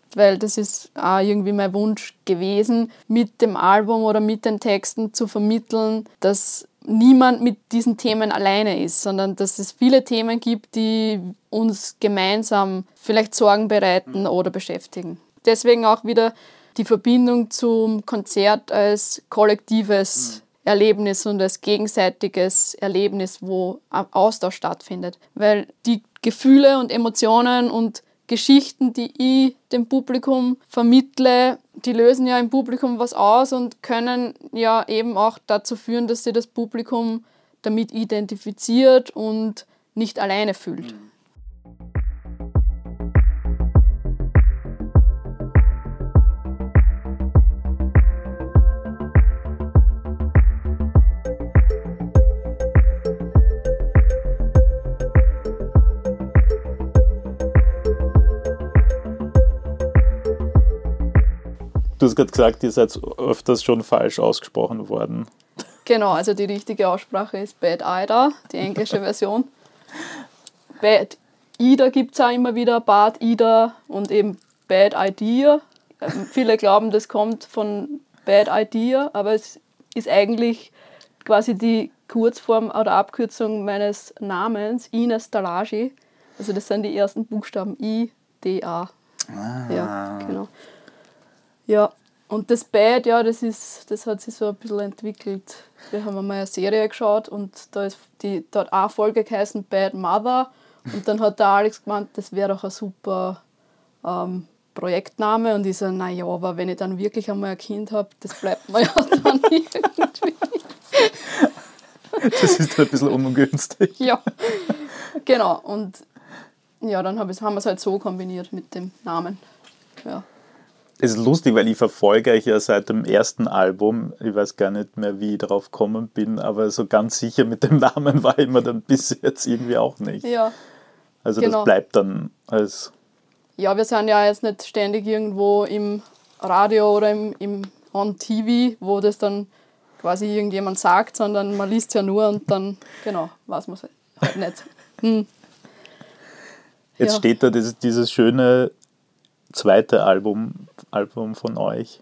weil das ist auch irgendwie mein Wunsch gewesen, mit dem Album oder mit den Texten zu vermitteln, dass niemand mit diesen Themen alleine ist, sondern dass es viele Themen gibt, die uns gemeinsam vielleicht Sorgen bereiten oder beschäftigen. Deswegen auch wieder die Verbindung zum Konzert als kollektives Erlebnis und als gegenseitiges Erlebnis, wo Austausch stattfindet. Weil die Gefühle und Emotionen und Geschichten, die ich dem Publikum vermittle, die lösen ja im Publikum was aus und können ja eben auch dazu führen, dass sich das Publikum damit identifiziert und nicht alleine fühlt. Du hast gerade gesagt, ihr seid öfters schon falsch ausgesprochen worden. Genau, also die richtige Aussprache ist Bad Ida, die englische Version. Bad Ida gibt es auch immer wieder, Bad Ida und eben Bad Idea. Viele glauben, das kommt von Bad Idea, aber es ist eigentlich quasi die Kurzform oder Abkürzung meines Namens, Ines Dalagi. Also das sind die ersten Buchstaben I-D-A. Ja, genau. Ja, und das Bad, ja, das hat sich so ein bisschen entwickelt. Wir haben einmal eine Serie geschaut und da hat eine Folge geheißen Bad Mother und dann hat der Alex gemeint, das wäre doch ein super Projektname und ich so, naja, aber wenn ich dann wirklich einmal ein Kind habe, das bleibt mir ja dann irgendwie. Das ist ein bisschen ungünstig. Ja, genau. Und ja, dann haben wir es halt so kombiniert mit dem Namen. Ja. Es ist lustig, weil ich verfolge euch ja seit dem ersten Album. Ich weiß gar nicht mehr, wie ich drauf gekommen bin, aber so ganz sicher mit dem Namen war ich mir dann bis jetzt irgendwie auch nicht. Ja. Also genau. Das bleibt dann als... Ja, wir sind ja jetzt nicht ständig irgendwo im Radio oder im On TV, wo das dann quasi irgendjemand sagt, sondern man liest ja nur und dann, genau, weiß man es halt nicht. Jetzt Ja. steht da dieses schöne zweite Album von euch.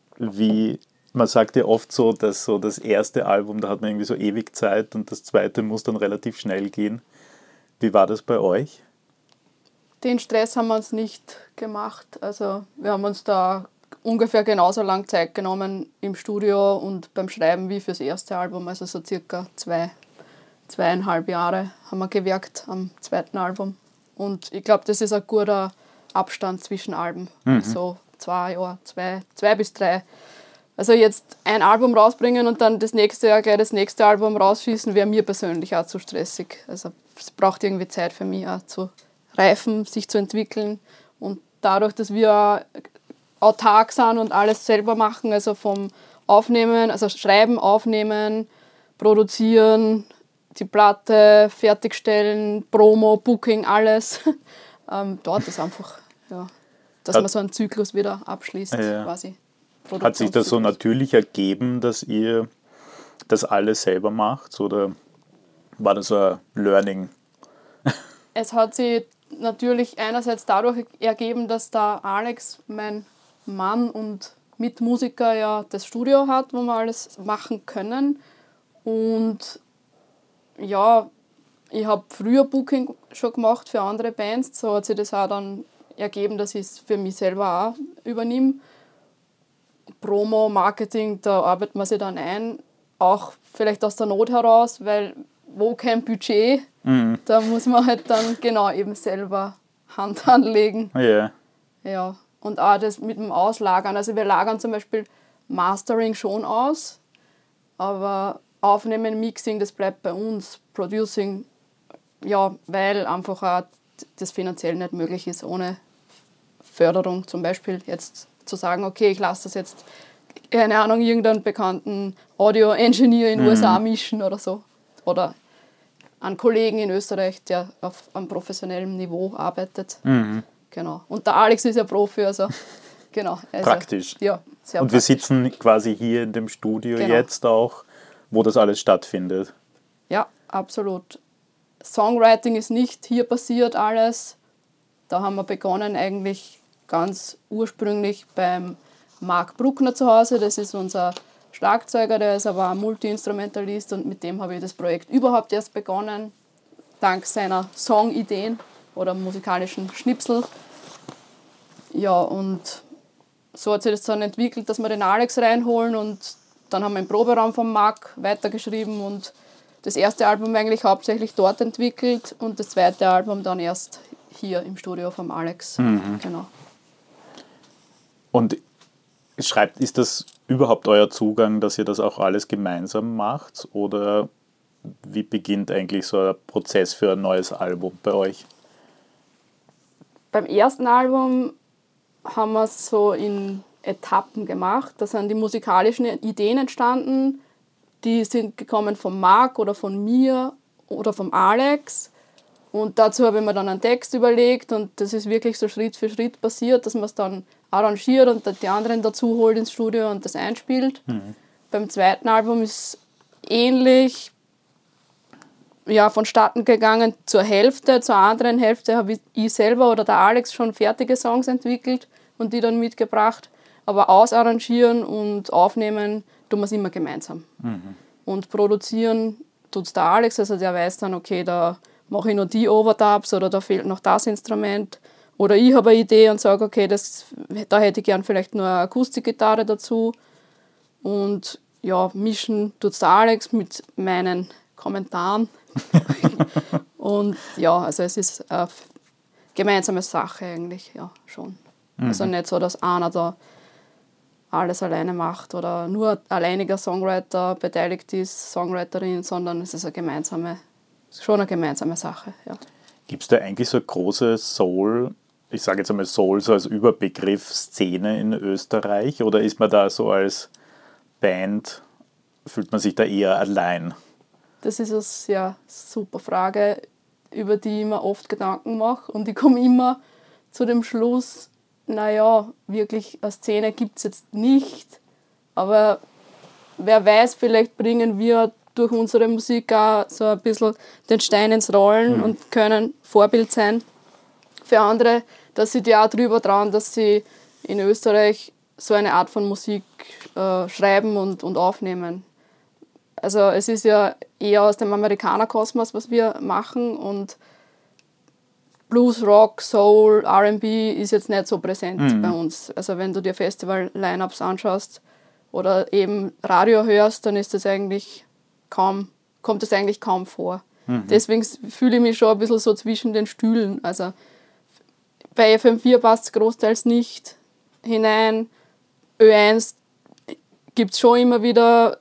Man sagt ja oft so, dass so das erste Album, da hat man irgendwie so ewig Zeit und das zweite muss dann relativ schnell gehen. Wie war das bei euch? Den Stress haben wir uns nicht gemacht. Also wir haben uns da ungefähr genauso lang Zeit genommen im Studio und beim Schreiben wie fürs erste Album. Also so circa 2,5 Jahre haben wir gewirkt am zweiten Album. Und ich glaube, das ist ein guter Abstand zwischen Alben. So 2 Jahre, 2 bis 3. Also jetzt ein Album rausbringen und dann das nächste Jahr gleich das nächste Album rausschießen, wäre mir persönlich auch zu stressig. Also es braucht irgendwie Zeit für mich auch zu reifen, sich zu entwickeln. Und dadurch, dass wir autark sind und alles selber machen, also vom Aufnehmen, also Schreiben, Aufnehmen, Produzieren, die Platte fertigstellen, Promo, Booking, alles, dauert es einfach, ja, dass man so einen Zyklus wieder abschließt. Ja. Quasi. Hat sich das so natürlich ergeben, dass ihr das alles selber macht oder war das ein Learning? Es hat sich natürlich einerseits dadurch ergeben, dass der Alex, mein Mann und Mitmusiker, ja das Studio hat, wo wir alles machen können. Und ja, ich habe früher Booking schon gemacht für andere Bands. So hat sich das auch dann ergeben, dass ich es für mich selber auch übernehme. Promo, Marketing, da arbeitet man sich dann ein. Auch vielleicht aus der Not heraus, weil wo kein Budget, da muss man halt dann genau eben selber Hand anlegen. Ja. Ja. Und auch das mit dem Auslagern. Also wir lagern zum Beispiel Mastering schon aus, aber Aufnehmen, Mixing, das bleibt bei uns. Producing, ja, weil einfach auch das finanziell nicht möglich ist, ohne Förderung zum Beispiel jetzt zu sagen, okay, ich lasse das jetzt, keine Ahnung, irgendeinen bekannten Audio-Engineer in den USA mischen oder so. Oder einen Kollegen in Österreich, der auf einem professionellen Niveau arbeitet. Genau. Und der Alex ist ja Profi, also genau. Also, Praktisch. Ja, sehr Und praktisch. wir sitzen quasi hier in dem Studio Genau. jetzt auch, wo das alles stattfindet. Ja, absolut. Songwriting ist nicht hier passiert alles. Da haben wir begonnen eigentlich ganz ursprünglich beim Marc Bruckner zu Hause. Das ist unser Schlagzeuger, der ist aber auch Multi-Instrumentalist und mit dem habe ich das Projekt überhaupt erst begonnen, dank seiner Songideen oder musikalischen Schnipsel. Ja, und so hat sich das dann entwickelt, dass wir den Alex reinholen und dann haben wir im Proberaum vom Marc weitergeschrieben und das erste Album eigentlich hauptsächlich dort entwickelt und das zweite Album dann erst hier im Studio vom Alex. Genau. Und ist das überhaupt euer Zugang, dass ihr das auch alles gemeinsam macht? Oder wie beginnt eigentlich so ein Prozess für ein neues Album bei euch? Beim ersten Album haben wir es so in Etappen gemacht. Da sind die musikalischen Ideen entstanden. Die sind gekommen vom Marc oder von mir oder vom Alex. Und dazu habe ich mir dann einen Text überlegt und das ist wirklich so Schritt für Schritt passiert, dass man es dann arrangiert und die anderen dazu holt ins Studio und das einspielt. Beim zweiten Album ist ähnlich vonstatten gegangen zur Hälfte. Zur anderen Hälfte habe ich selber oder der Alex schon fertige Songs entwickelt und die dann mitgebracht. Aber ausarrangieren und aufnehmen tun wir es immer gemeinsam. Und produzieren tut es der Alex, also der weiß dann, okay, da mache ich noch die Overdubs oder da fehlt noch das Instrument. Oder ich habe eine Idee und sage, okay, da hätte ich gern vielleicht nur eine Akustikgitarre dazu. Und ja, mischen tut es der Alex mit meinen Kommentaren. Und ja, also es ist eine gemeinsame Sache eigentlich, ja, schon. Also nicht so, dass einer da alles alleine macht oder nur ein alleiniger Songwriter beteiligt ist, Songwriterin, sondern es ist schon eine gemeinsame Sache. Ja. Gibt es da eigentlich so eine große Soul, ich sage jetzt einmal Soul so als Überbegriff, Szene in Österreich? Oder ist man da so als Band, fühlt man sich da eher allein? Das ist eine sehr super Frage, über die ich mir oft Gedanken mache. Und ich komme immer zu dem Schluss, naja, wirklich eine Szene gibt es jetzt nicht. Aber wer weiß, vielleicht bringen wir durch unsere Musik auch so ein bisschen den Stein ins Rollen und können Vorbild sein für andere, dass sie die auch drüber trauen, dass sie in Österreich so eine Art von Musik schreiben und aufnehmen. Also es ist ja eher aus dem Amerikanerkosmos, was wir machen und Blues, Rock, Soul, R&B ist jetzt nicht so präsent bei uns. Also wenn du dir Festival-Line-Ups anschaust oder eben Radio hörst, dann ist das kommt das eigentlich kaum vor. Deswegen fühle ich mich schon ein bisschen so zwischen den Stühlen. Also bei FM4 passt es großteils nicht hinein. Ö1 gibt es schon immer wieder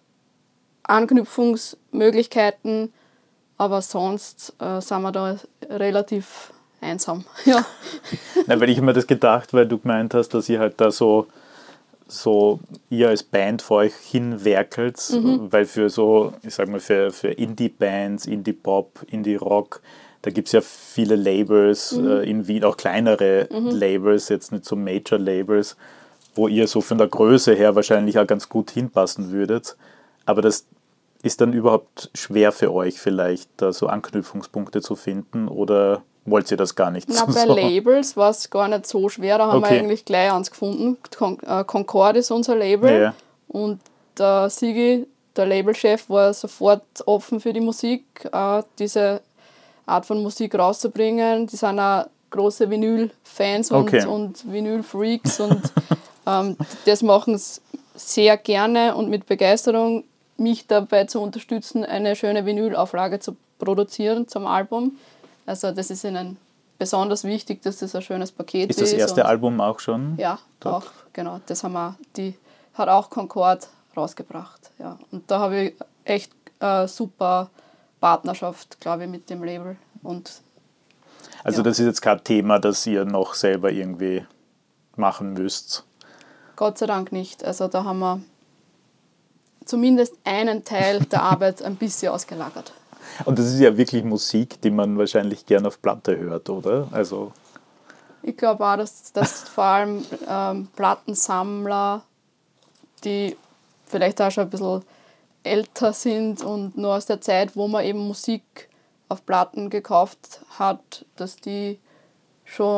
Anknüpfungsmöglichkeiten, aber sonst sind wir da relativ einsam. Ja. Nein, weil ich immer das gedacht, weil du gemeint hast, dass ihr halt da so ihr als Band vor euch hinwerkelt, weil für so, ich sag mal, für Indie-Bands, Indie-Pop, Indie-Rock, da gibt es ja viele Labels in Wien, auch kleinere Labels, jetzt nicht so Major-Labels, wo ihr so von der Größe her wahrscheinlich auch ganz gut hinpassen würdet. Aber das ist dann überhaupt schwer für euch vielleicht, da so Anknüpfungspunkte zu finden oder wollt ihr das gar nicht? Na, bei Labels war es gar nicht so schwer, da haben wir eigentlich gleich eins gefunden. Concord ist unser Label und der Sigi, der Labelchef, war sofort offen für die Musik, diese Art von Musik rauszubringen. Die sind auch große Vinyl-Fans und Vinyl-Freaks und das machen sie sehr gerne und mit Begeisterung, mich dabei zu unterstützen, eine schöne Vinyl-Auflage zu produzieren zum Album. Also das ist ihnen besonders wichtig, dass das ein schönes Paket ist. Ist das erste Album auch schon? Ja, dort? Auch, genau. Das die hat auch Concord rausgebracht. Ja. Und da habe ich echt eine super Partnerschaft, glaube ich, mit dem Label. Also das ist jetzt kein Thema, das ihr noch selber irgendwie machen müsst? Gott sei Dank nicht. Also da haben wir zumindest einen Teil der Arbeit ein bisschen ausgelagert. Und das ist ja wirklich Musik, die man wahrscheinlich gern auf Platte hört, oder? Also ich glaube auch, dass vor allem Plattensammler, die vielleicht auch schon ein bisschen älter sind und nur aus der Zeit, wo man eben Musik auf Platten gekauft hat, dass die schon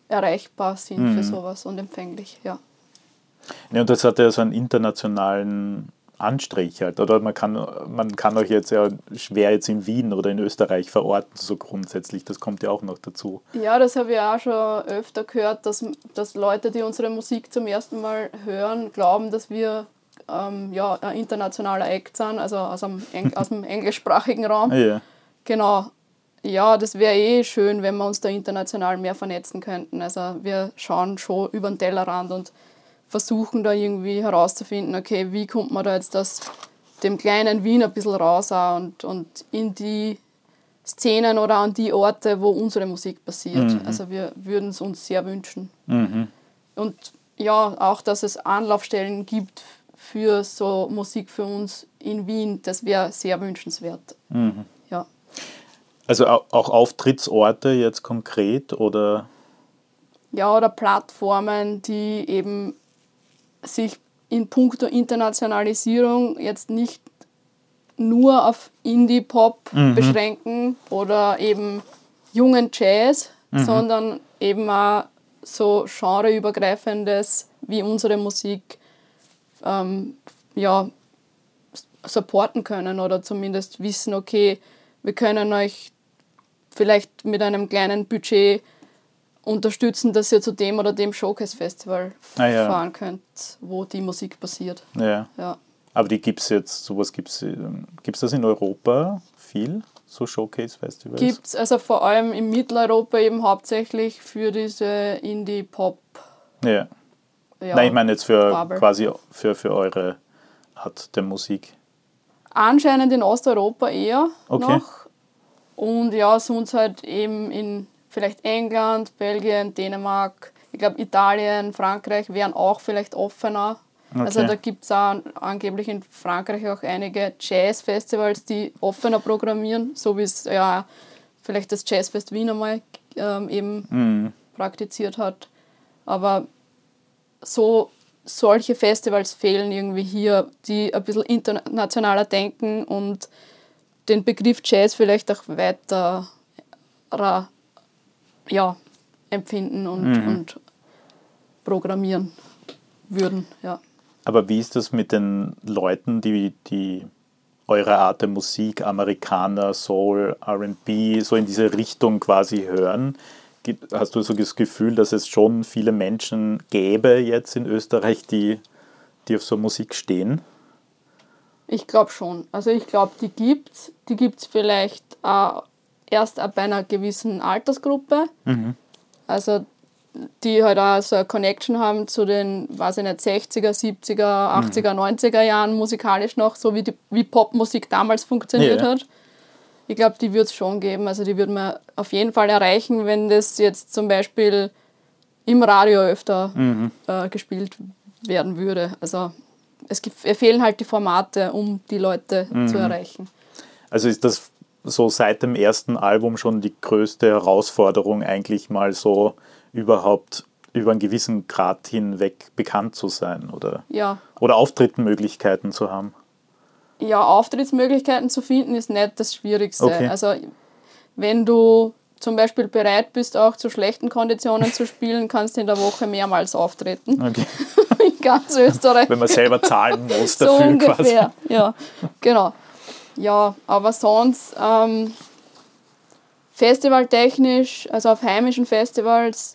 erreichbar sind für sowas und empfänglich, ja. Ja, und das hat ja so einen internationalen Anstrich halt, oder? Man kann euch jetzt ja schwer jetzt in Wien oder in Österreich verorten, so grundsätzlich, das kommt ja auch noch dazu. Ja, das habe ich auch schon öfter gehört, dass Leute, die unsere Musik zum ersten Mal hören, glauben, dass wir ein internationaler Act sind, also aus dem englischsprachigen Raum. Ja. Genau. Ja, das wäre schön, wenn wir uns da international mehr vernetzen könnten. Also wir schauen schon über den Tellerrand und versuchen da irgendwie herauszufinden, okay, wie kommt man da jetzt aus dem kleinen Wien ein bisschen raus auch und in die Szenen oder an die Orte, wo unsere Musik passiert. Also wir würden es uns sehr wünschen. Und ja, auch, dass es Anlaufstellen gibt für so Musik für uns in Wien, das wäre sehr wünschenswert. Ja. Also auch Auftrittsorte jetzt konkret, oder? Ja, oder Plattformen, die eben sich in puncto Internationalisierung jetzt nicht nur auf Indie-Pop beschränken oder eben jungen Jazz, sondern eben auch so genreübergreifendes wie unsere Musik supporten können oder zumindest wissen, okay, wir können euch vielleicht mit einem kleinen Budget unterstützen, dass ihr zu dem oder dem Showcase-Festival fahren könnt, wo die Musik passiert. Ja. Ja. Aber die gibt es jetzt, sowas gibt's das in Europa viel, so Showcase-Festivals? Gibt es also vor allem in Mitteleuropa eben hauptsächlich für diese Indie-Pop. Ja. Nein, ich meine jetzt quasi für eure Art der Musik. Anscheinend in Osteuropa eher Okay. noch. Und ja, sonst halt eben in vielleicht England, Belgien, Dänemark, ich glaube Italien, Frankreich wären auch vielleicht offener. Okay. Also da gibt es auch angeblich in Frankreich auch einige Jazz-Festivals, die offener programmieren, so wie es ja vielleicht das Jazzfest Wien einmal praktiziert hat. Aber solche Festivals fehlen irgendwie hier, die ein bisschen internationaler denken und den Begriff Jazz vielleicht auch weiter empfinden und programmieren würden. Ja. Aber wie ist das mit den Leuten, die eure Art der Musik, Amerikaner, Soul, R&B, so in diese Richtung quasi hören? Hast du so das Gefühl, dass es schon viele Menschen gäbe jetzt in Österreich, die auf so Musik stehen? Ich glaube schon. Also ich glaube, die gibt's. Die gibt es vielleicht erst ab einer gewissen Altersgruppe. Also die halt auch so eine Connection haben zu den, weiß ich nicht, 60er, 70er, 80er, 90er Jahren musikalisch noch, so wie Popmusik damals funktioniert hat. Ich glaube, die wird es schon geben. Also die würde man auf jeden Fall erreichen, wenn das jetzt zum Beispiel im Radio öfter gespielt werden würde. Also es fehlen halt die Formate, um die Leute zu erreichen. Also ist das so seit dem ersten Album schon die größte Herausforderung, eigentlich mal so überhaupt über einen gewissen Grad hinweg bekannt zu sein, oder? Ja. Oder Auftrittsmöglichkeiten zu haben? Ja, Auftrittsmöglichkeiten zu finden ist nicht das Schwierigste. Okay. Also wenn du zum Beispiel bereit bist, auch zu schlechten Konditionen zu spielen, kannst du in der Woche mehrmals auftreten. Okay. In ganz Österreich. Wenn man selber zahlen muss so dafür ungefähr. quasi. Ja, genau. Ja, aber sonst festivaltechnisch, also auf heimischen Festivals,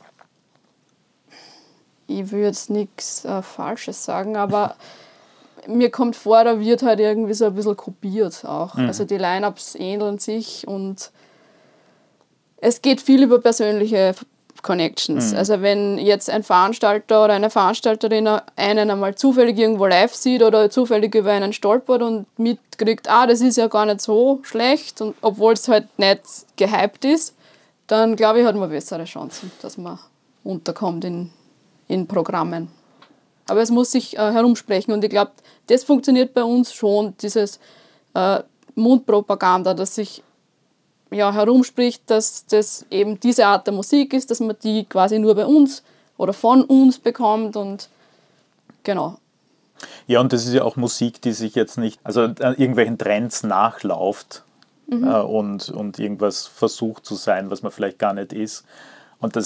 ich will jetzt nichts Falsches sagen, aber mir kommt vor, da wird halt irgendwie so ein bisschen kopiert auch. Also die Line-Ups ähneln sich und es geht viel über persönliche Connections. Also wenn jetzt ein Veranstalter oder eine Veranstalterin einen einmal zufällig irgendwo live sieht oder zufällig über einen stolpert und mitkriegt, das ist ja gar nicht so schlecht, und obwohl es halt nicht gehypt ist, dann glaube ich, hat man bessere Chancen, dass man unterkommt in Programmen. Aber es muss sich herumsprechen und ich glaube, das funktioniert bei uns schon, dieses Mundpropaganda, dass sich herumspricht, dass das eben diese Art der Musik ist, dass man die quasi nur bei uns oder von uns bekommt und genau. Ja, und das ist ja auch Musik, die sich jetzt nicht, also irgendwelchen Trends nachläuft und irgendwas versucht zu sein, was man vielleicht gar nicht ist. Und das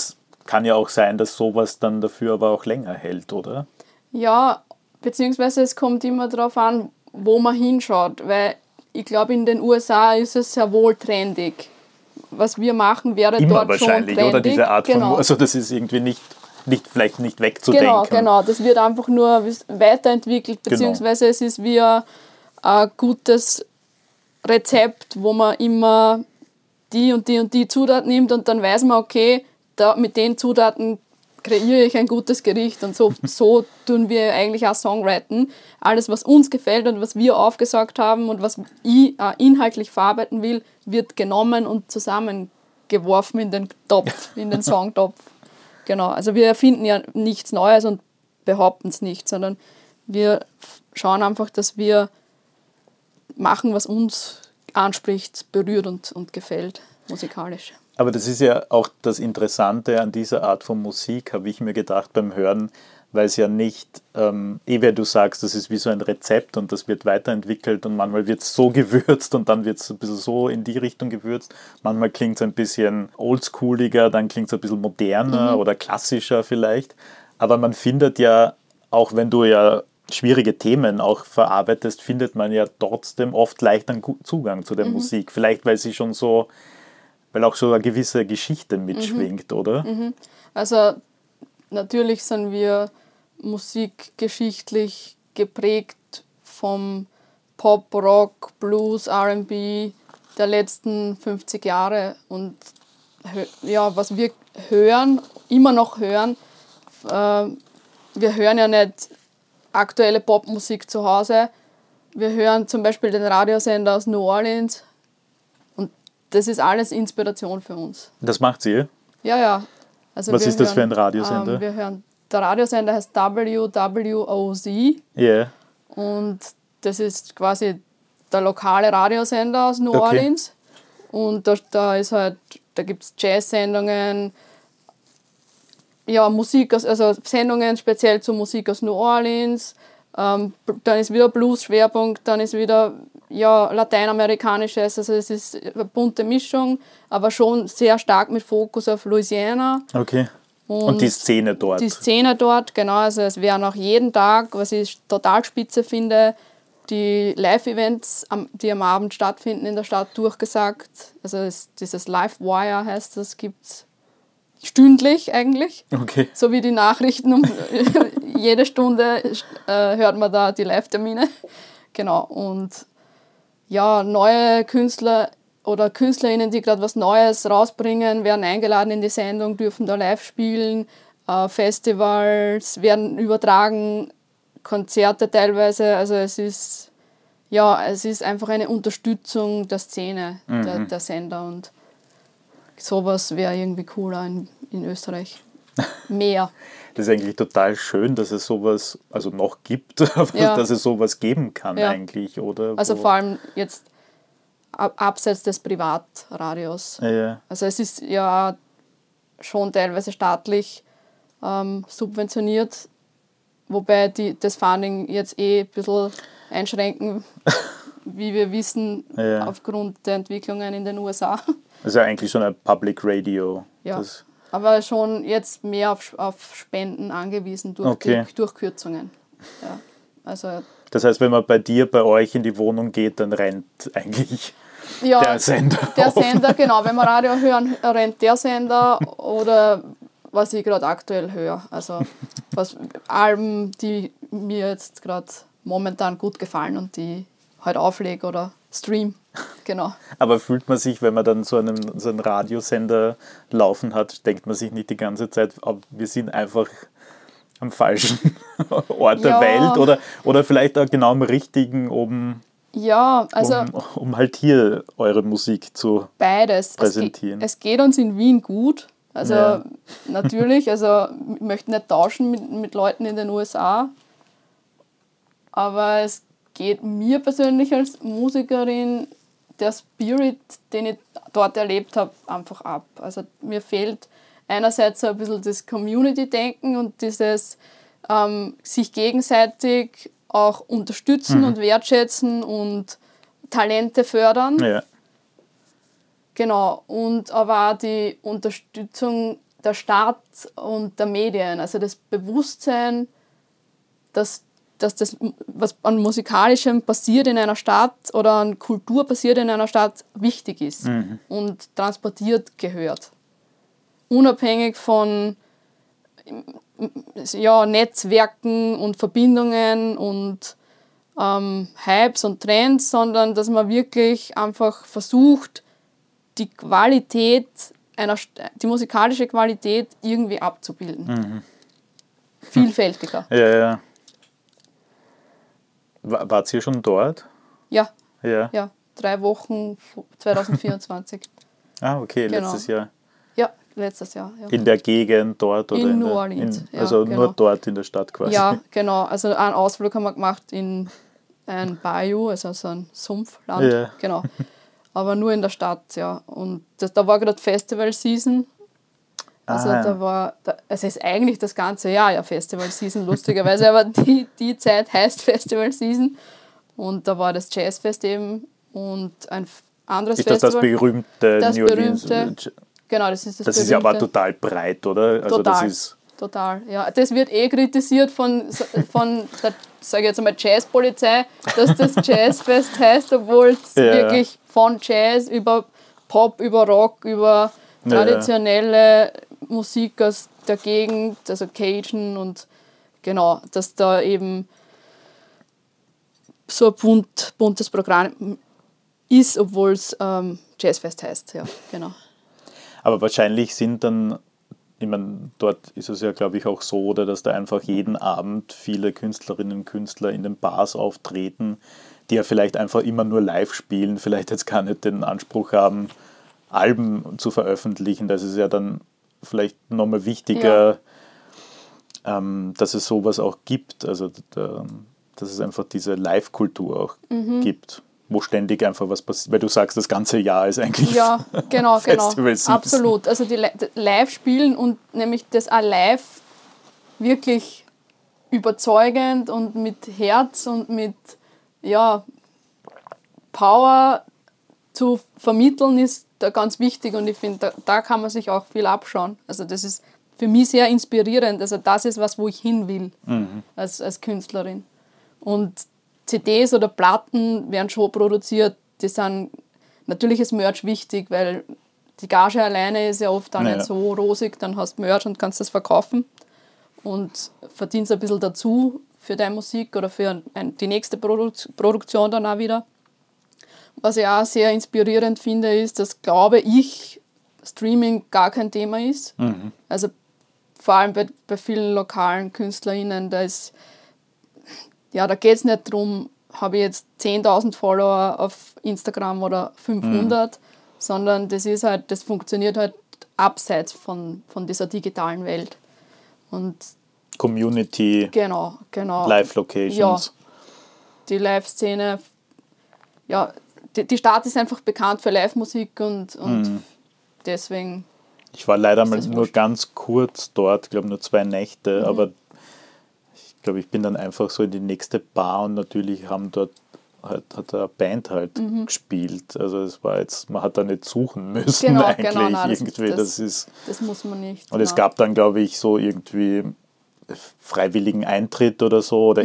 kann ja auch sein, dass sowas dann dafür aber auch länger hält, oder? Ja, beziehungsweise es kommt immer darauf an, wo man hinschaut, weil ich glaube, in den USA ist es sehr wohl trendig. Was wir machen, wäre Immer dort schon wahrscheinlich, trendig. oder? Diese Art genau. also das ist irgendwie vielleicht nicht wegzudenken. Genau. Das wird einfach nur weiterentwickelt, beziehungsweise es ist wie ein gutes Rezept, wo man immer die und die Zutat nimmt und dann weiß man, okay, mit den Zutaten kreiere ich ein gutes Gericht und so tun wir eigentlich auch Songwriting. Alles, was uns gefällt und was wir aufgesagt haben und was ich inhaltlich verarbeiten will, wird genommen und zusammengeworfen in den Topf, in den Songtopf. Genau, also wir erfinden ja nichts Neues und behaupten es nicht, sondern wir schauen einfach, dass wir machen, was uns anspricht, berührt und gefällt, musikalisch. Aber das ist ja auch das Interessante an dieser Art von Musik, habe ich mir gedacht beim Hören, weil es ja nicht, wie du sagst, das ist wie so ein Rezept und das wird weiterentwickelt und manchmal wird es so gewürzt und dann wird es ein bisschen so in die Richtung gewürzt. Manchmal klingt es ein bisschen oldschooliger, dann klingt es ein bisschen moderner oder klassischer vielleicht. Aber man findet ja, auch wenn du ja schwierige Themen auch verarbeitest, findet man ja trotzdem oft leicht einen Zugang zu der Musik. Vielleicht, weil sie schon so, weil auch so eine gewisse Geschichte mitschwingt, oder? Also natürlich sind wir musikgeschichtlich geprägt vom Pop, Rock, Blues, R&B der letzten 50 Jahre. Und ja, was wir hören, immer noch hören, wir hören ja nicht aktuelle Popmusik zu Hause. Wir hören zum Beispiel den Radiosender aus New Orleans und das ist alles Inspiration für uns. Das macht ihr? Ja. Also was ist das für ein Radiosender? Der Radiosender heißt WWOZ. Yeah. Und das ist quasi der lokale Radiosender aus New Orleans. Und da gibt es Jazz-Sendungen, ja, also Sendungen speziell zur Musik aus New Orleans. Dann ist wieder Blues-Schwerpunkt, dann ist wieder lateinamerikanisches. Also es ist eine bunte Mischung, aber schon sehr stark mit Fokus auf Louisiana. Okay. Und die Szene dort. Die Szene dort, genau. Also es werden auch jeden Tag, was ich total spitze finde, die Live-Events, die am Abend stattfinden in der Stadt, durchgesagt. Also dieses Live-Wire heißt das, gibt es stündlich eigentlich. Okay. So wie die Nachrichten. Jede Stunde hört man da die Live-Termine. Genau. Und ja, neue Künstler oder KünstlerInnen, die gerade was Neues rausbringen, werden eingeladen in die Sendung, dürfen da live spielen. Festivals werden übertragen, Konzerte teilweise. Also es ist einfach eine Unterstützung der Szene, der Sender. Und sowas wäre irgendwie cooler in Österreich. Mehr. Das ist eigentlich total schön, dass es sowas noch gibt, dass es sowas geben kann eigentlich, oder? Also vor allem jetzt abseits des Privatradios. Ja. Also es ist ja schon teilweise staatlich subventioniert, wobei das Funding jetzt ein bisschen einschränken, wie wir wissen, aufgrund der Entwicklungen in den USA. Also eigentlich schon ein Public Radio. Ja, aber schon jetzt mehr auf Spenden angewiesen durch Kürzungen. Ja, also das heißt, wenn man bei euch in die Wohnung geht, dann rennt eigentlich der Sender. Der Sender, genau. Wenn wir Radio hören, rennt der Sender oder was ich gerade aktuell höre. Also Alben, die mir jetzt gerade momentan gut gefallen und die halt auflege oder stream. Genau. Aber fühlt man sich, wenn man dann so einen Radiosender laufen hat, denkt man sich nicht die ganze Zeit, wir sind einfach am falschen Ort der Welt oder vielleicht auch genau am richtigen, um halt hier eure Musik zu präsentieren. Es geht uns in Wien gut. Also natürlich, also wir möchten nicht tauschen mit Leuten in den USA, aber es geht mir persönlich als Musikerin der Spirit, den ich dort erlebt habe, einfach ab. Also mir fehlt einerseits so ein bisschen das Community-Denken und dieses sich gegenseitig auch unterstützen und wertschätzen und Talente fördern. Ja. Genau, und aber auch die Unterstützung der Stadt und der Medien. Also das Bewusstsein, dass das, was an Musikalischem passiert in einer Stadt oder an Kultur passiert in einer Stadt, wichtig ist und transportiert gehört. Unabhängig von Netzwerken und Verbindungen und Hypes und Trends, sondern dass man wirklich einfach versucht, die musikalische Qualität irgendwie abzubilden. Vielfältiger. Ja. Wart ihr schon dort? Ja. Ja. Ja, 3 Wochen 2024. Okay, Genau. letztes Jahr. Ja, letztes Jahr. Ja. In der Gegend dort? Oder in New Orleans. Also genau. nur dort in der Stadt quasi? Ja, genau. Also einen Ausflug haben wir gemacht in ein Bayou, also so ein Sumpfland. Ja. Genau. Aber nur in der Stadt, ja. Und da war gerade Festival-Season. Also es ist eigentlich das ganze Jahr ja Festival-Season, lustigerweise, aber die Zeit heißt Festival-Season. Und da war das Jazzfest eben und ein anderes Ist das Festival. das berühmte New Orleans? Genau, das ist das berühmte. Das ist ja aber total breit, oder? Also Total, ja. Das wird kritisiert von der, sage ich jetzt einmal, Jazzpolizei, dass das Jazzfest heißt, obwohl es wirklich von Jazz über Pop, über Rock, über traditionelle Musik aus der Gegend, also Cajun und genau, dass da eben so ein buntes Programm ist, obwohl es Jazzfest heißt, ja, genau. Aber wahrscheinlich sind dann, ich meine, dort ist es ja, glaube ich, auch so, oder dass da einfach jeden Abend viele Künstlerinnen und Künstler in den Bars auftreten, die ja vielleicht einfach immer nur live spielen, vielleicht jetzt gar nicht den Anspruch haben, Alben zu veröffentlichen. Das ist ja dann vielleicht nochmal wichtiger, dass es sowas auch gibt, also dass es einfach diese Live-Kultur auch gibt, wo ständig einfach was passiert, weil du sagst, das ganze Jahr ist eigentlich Festival Season. Absolut. Also die Live-Spielen und nämlich das auch live wirklich überzeugend und mit Herz und mit Power zu vermitteln, ist da ganz wichtig und ich finde, da kann man sich auch viel abschauen. Also das ist für mich sehr inspirierend. Also das ist was, wo ich hin will als Künstlerin. Und CDs oder Platten werden schon produziert, die sind, natürlich ist Merch wichtig, weil die Gage alleine ist ja oft auch nicht so rosig, dann hast du Merch und kannst das verkaufen und verdienst ein bisschen dazu für deine Musik oder für die nächste Produktion dann auch wieder. Was ich auch sehr inspirierend finde, ist, dass, glaube ich, Streaming gar kein Thema ist. Also vor allem bei vielen lokalen KünstlerInnen, da geht es nicht darum, habe ich jetzt 10.000 Follower auf Instagram oder 500, sondern das funktioniert halt abseits von dieser digitalen Welt. Und Community, genau. Live-Locations. Ja, die Live-Szene, die Stadt ist einfach bekannt für Live-Musik und deswegen. Ich war leider mal nur ganz kurz dort, ich glaube nur 2 Nächte, aber ich glaube, ich bin dann einfach so in die nächste Bar und natürlich haben dort hat eine Band gespielt. Also es war jetzt, man hat da nicht suchen müssen eigentlich. Nein, irgendwie. Das muss man nicht. Und es gab dann, glaube ich, so irgendwie freiwilligen Eintritt oder so oder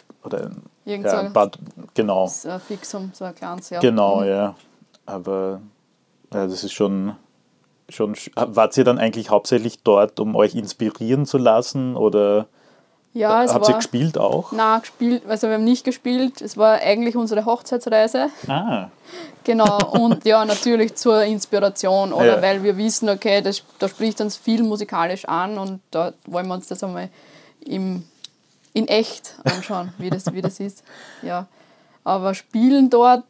ein paar, genau. Das ist ein Fixum, so ein kleines, ja. Genau, ja. Aber das ist schon. Wart ihr dann eigentlich hauptsächlich dort, um euch inspirieren zu lassen oder habt ihr gespielt auch? Nein, also wir haben nicht gespielt. Es war eigentlich unsere Hochzeitsreise. Genau, und natürlich zur Inspiration oder weil wir wissen, okay, da spricht uns viel musikalisch an und da wollen wir uns das einmal in echt anschauen, wie das ist. Ja. Aber spielen dort,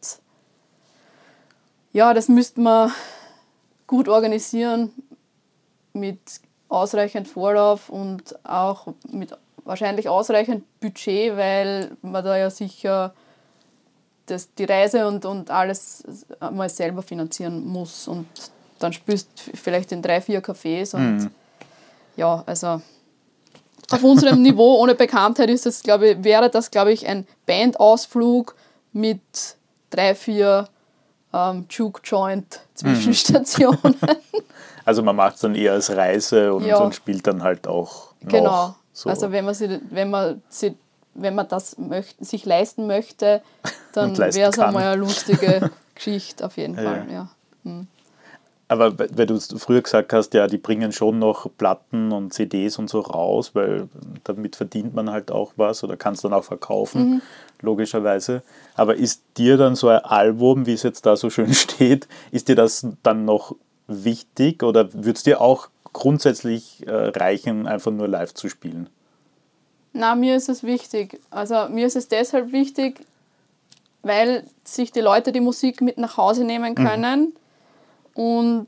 das müsste man gut organisieren mit ausreichend Vorlauf und auch mit wahrscheinlich ausreichend Budget, weil man da ja sicher die Reise und alles mal selber finanzieren muss und dann spielst du vielleicht in 3-4 Cafés und also auf unserem Niveau ohne Bekanntheit wäre das, glaube ich, ein Bandausflug mit 3-4 Juke-Joint-Zwischenstationen. Also man macht es dann eher als Reise und spielt dann halt auch noch. Genau. So. Also wenn man das sich leisten möchte, dann wäre es einmal eine lustige Geschichte auf jeden Fall. Ja. Aber weil du früher gesagt hast, ja, die bringen schon noch Platten und CDs und so raus, weil damit verdient man halt auch was oder kann es dann auch verkaufen, logischerweise. Aber ist dir dann so ein Album, wie es jetzt da so schön steht, ist dir das dann noch wichtig oder würde es dir auch grundsätzlich reichen, einfach nur live zu spielen? Na, mir ist es wichtig. Also mir ist es deshalb wichtig, weil sich die Leute die Musik mit nach Hause nehmen können. Und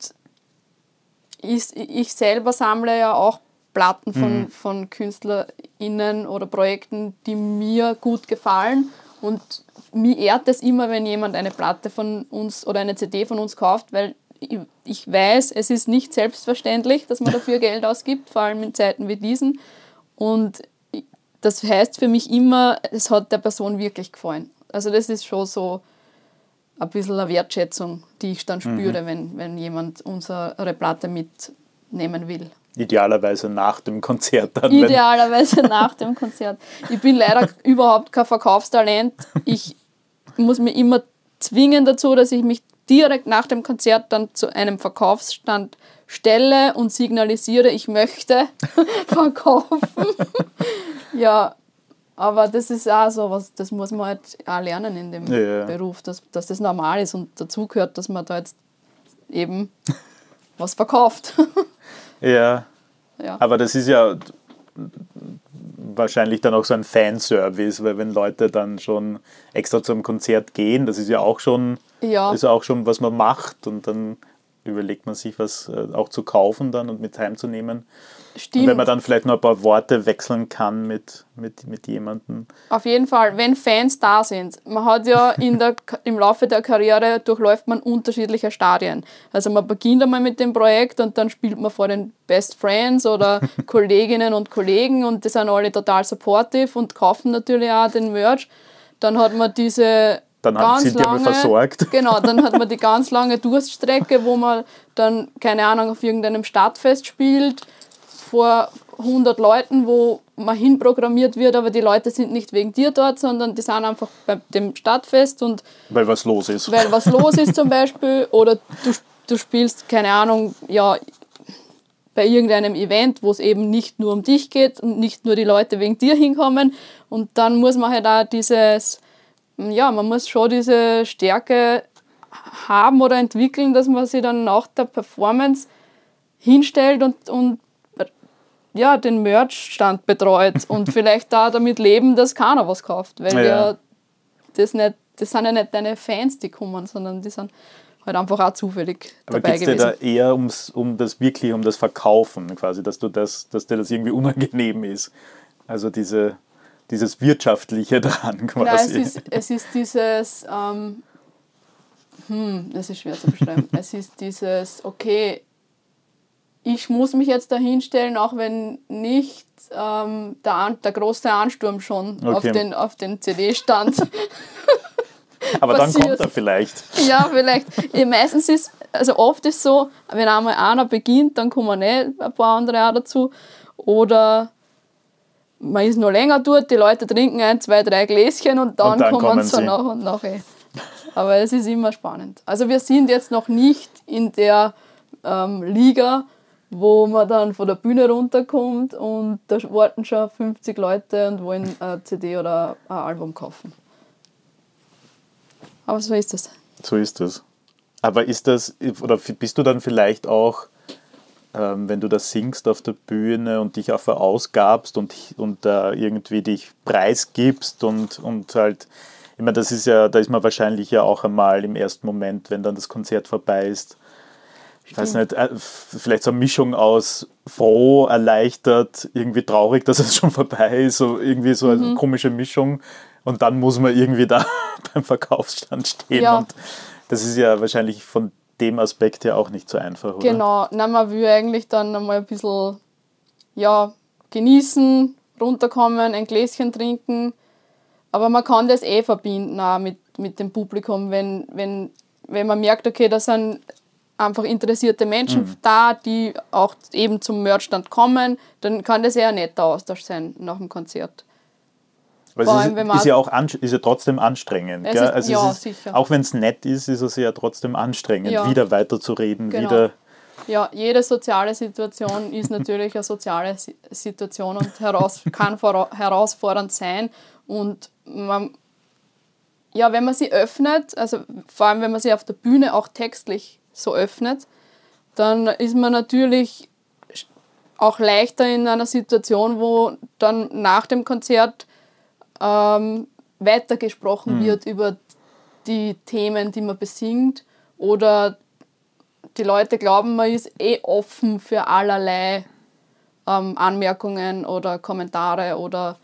ich selber sammle ja auch Platten von KünstlerInnen oder Projekten, die mir gut gefallen. Und mir ehrt es immer, wenn jemand eine Platte von uns oder eine CD von uns kauft, weil ich weiß, es ist nicht selbstverständlich, dass man dafür Geld ausgibt, vor allem in Zeiten wie diesen. Und das heißt für mich immer, es hat der Person wirklich gefallen. Also das ist schon so ein bisschen eine Wertschätzung, die ich dann spüre, wenn jemand unsere Platte mitnehmen will. Idealerweise nach dem Konzert dann. Idealerweise nach dem Konzert. Ich bin leider überhaupt kein Verkaufstalent. Ich muss mir immer zwingen dazu, dass ich mich direkt nach dem Konzert dann zu einem Verkaufsstand stelle und signalisiere, ich möchte verkaufen. Ja, aber das ist auch so was, das muss man halt auch lernen in dem Beruf, dass das normal ist und dazu gehört, dass man da jetzt eben was verkauft. Ja, aber das ist ja wahrscheinlich dann auch so ein Fanservice, weil wenn Leute dann schon extra zum Konzert gehen, das ist ja auch schon, ist auch schon was man macht und dann überlegt man sich, was auch zu kaufen dann und mit heimzunehmen. Stimmt. Und wenn man dann vielleicht noch ein paar Worte wechseln kann mit jemandem. Auf jeden Fall, wenn Fans da sind. Man hat ja im Laufe der Karriere durchläuft man unterschiedliche Stadien. Also man beginnt einmal mit dem Projekt und dann spielt man vor den Best Friends oder Kolleginnen und Kollegen und die sind alle total supportive und kaufen natürlich auch den Merch. Dann hat man diese sind die versorgt. Genau, dann hat man die ganz lange Durststrecke, wo man dann, keine Ahnung, auf irgendeinem Stadtfest spielt, vor 100 Leuten, wo man hinprogrammiert wird, aber die Leute sind nicht wegen dir dort, sondern die sind einfach bei dem Stadtfest. Und weil was los ist. Weil was los ist zum Beispiel. Oder du spielst, keine Ahnung, ja, bei irgendeinem Event, wo es eben nicht nur um dich geht und nicht nur die Leute wegen dir hinkommen. Und dann muss man halt auch man muss schon diese Stärke haben oder entwickeln, dass man sich dann nach der Performance hinstellt und den Merch-Stand betreut und vielleicht da damit leben, dass keiner was kauft. Weil das sind ja nicht deine Fans, die kommen, sondern die sind halt einfach auch zufällig dabei gewesen. Aber geht es dir da eher um das Verkaufen quasi, dass dir das irgendwie unangenehm ist? Also dieses Wirtschaftliche dran quasi. Ja, es ist dieses, das ist schwer zu beschreiben, es ist dieses, okay, ich muss mich jetzt da hinstellen, auch wenn nicht der große Ansturm schon auf den CD-Stand aber passiert. Dann kommt er vielleicht. Ja, vielleicht. Meistens ist, also oft ist es so, wenn einmal einer beginnt, dann kommen ein paar andere auch dazu. Oder man ist noch länger dort, die Leute trinken 1, 2, 3 Gläschen und dann kommen sie nach und nach. Aber es ist immer spannend. Also wir sind jetzt noch nicht in der Liga, wo man dann von der Bühne runterkommt und da warten schon 50 Leute und wollen eine CD oder ein Album kaufen. Aber so ist es. So ist es. Aber oder bist du dann vielleicht auch, wenn du das singst auf der Bühne und dich auch verausgabst und irgendwie dich preisgibst und halt, ich meine, da ist man wahrscheinlich ja auch einmal im ersten Moment, wenn dann das Konzert vorbei ist, ich weiß nicht, vielleicht so eine Mischung aus froh, erleichtert, irgendwie traurig, dass es schon vorbei ist, so irgendwie so eine komische Mischung. Und dann muss man irgendwie da beim Verkaufsstand stehen. Ja. Und das ist ja wahrscheinlich von dem Aspekt her auch nicht so einfach, oder? Genau, man will eigentlich dann einmal ein bisschen genießen, runterkommen, ein Gläschen trinken. Aber man kann das verbinden auch mit dem Publikum, wenn man merkt, okay, da sind einfach interessierte Menschen da, die auch eben zum Merchstand kommen, dann kann das eher ein netter Austausch sein nach dem Konzert. Weil Vor es allem, wenn ist ja auch ist ja trotzdem anstrengend. Gell? Also ja, es ist, sicher. auch wenn es nett ist es ja trotzdem anstrengend, Ja. wieder weiterzureden, Genau. wieder. Ja, jede soziale Situation ist natürlich eine soziale Situation und kann herausfordernd sein. Und wenn man sie öffnet, also vor allem wenn man sie auf der Bühne auch textlich so öffnet, dann ist man natürlich auch leichter in einer Situation, wo dann nach dem Konzert weitergesprochen wird über die Themen, die man besingt, oder die Leute glauben, man ist offen für allerlei Anmerkungen oder Kommentare oder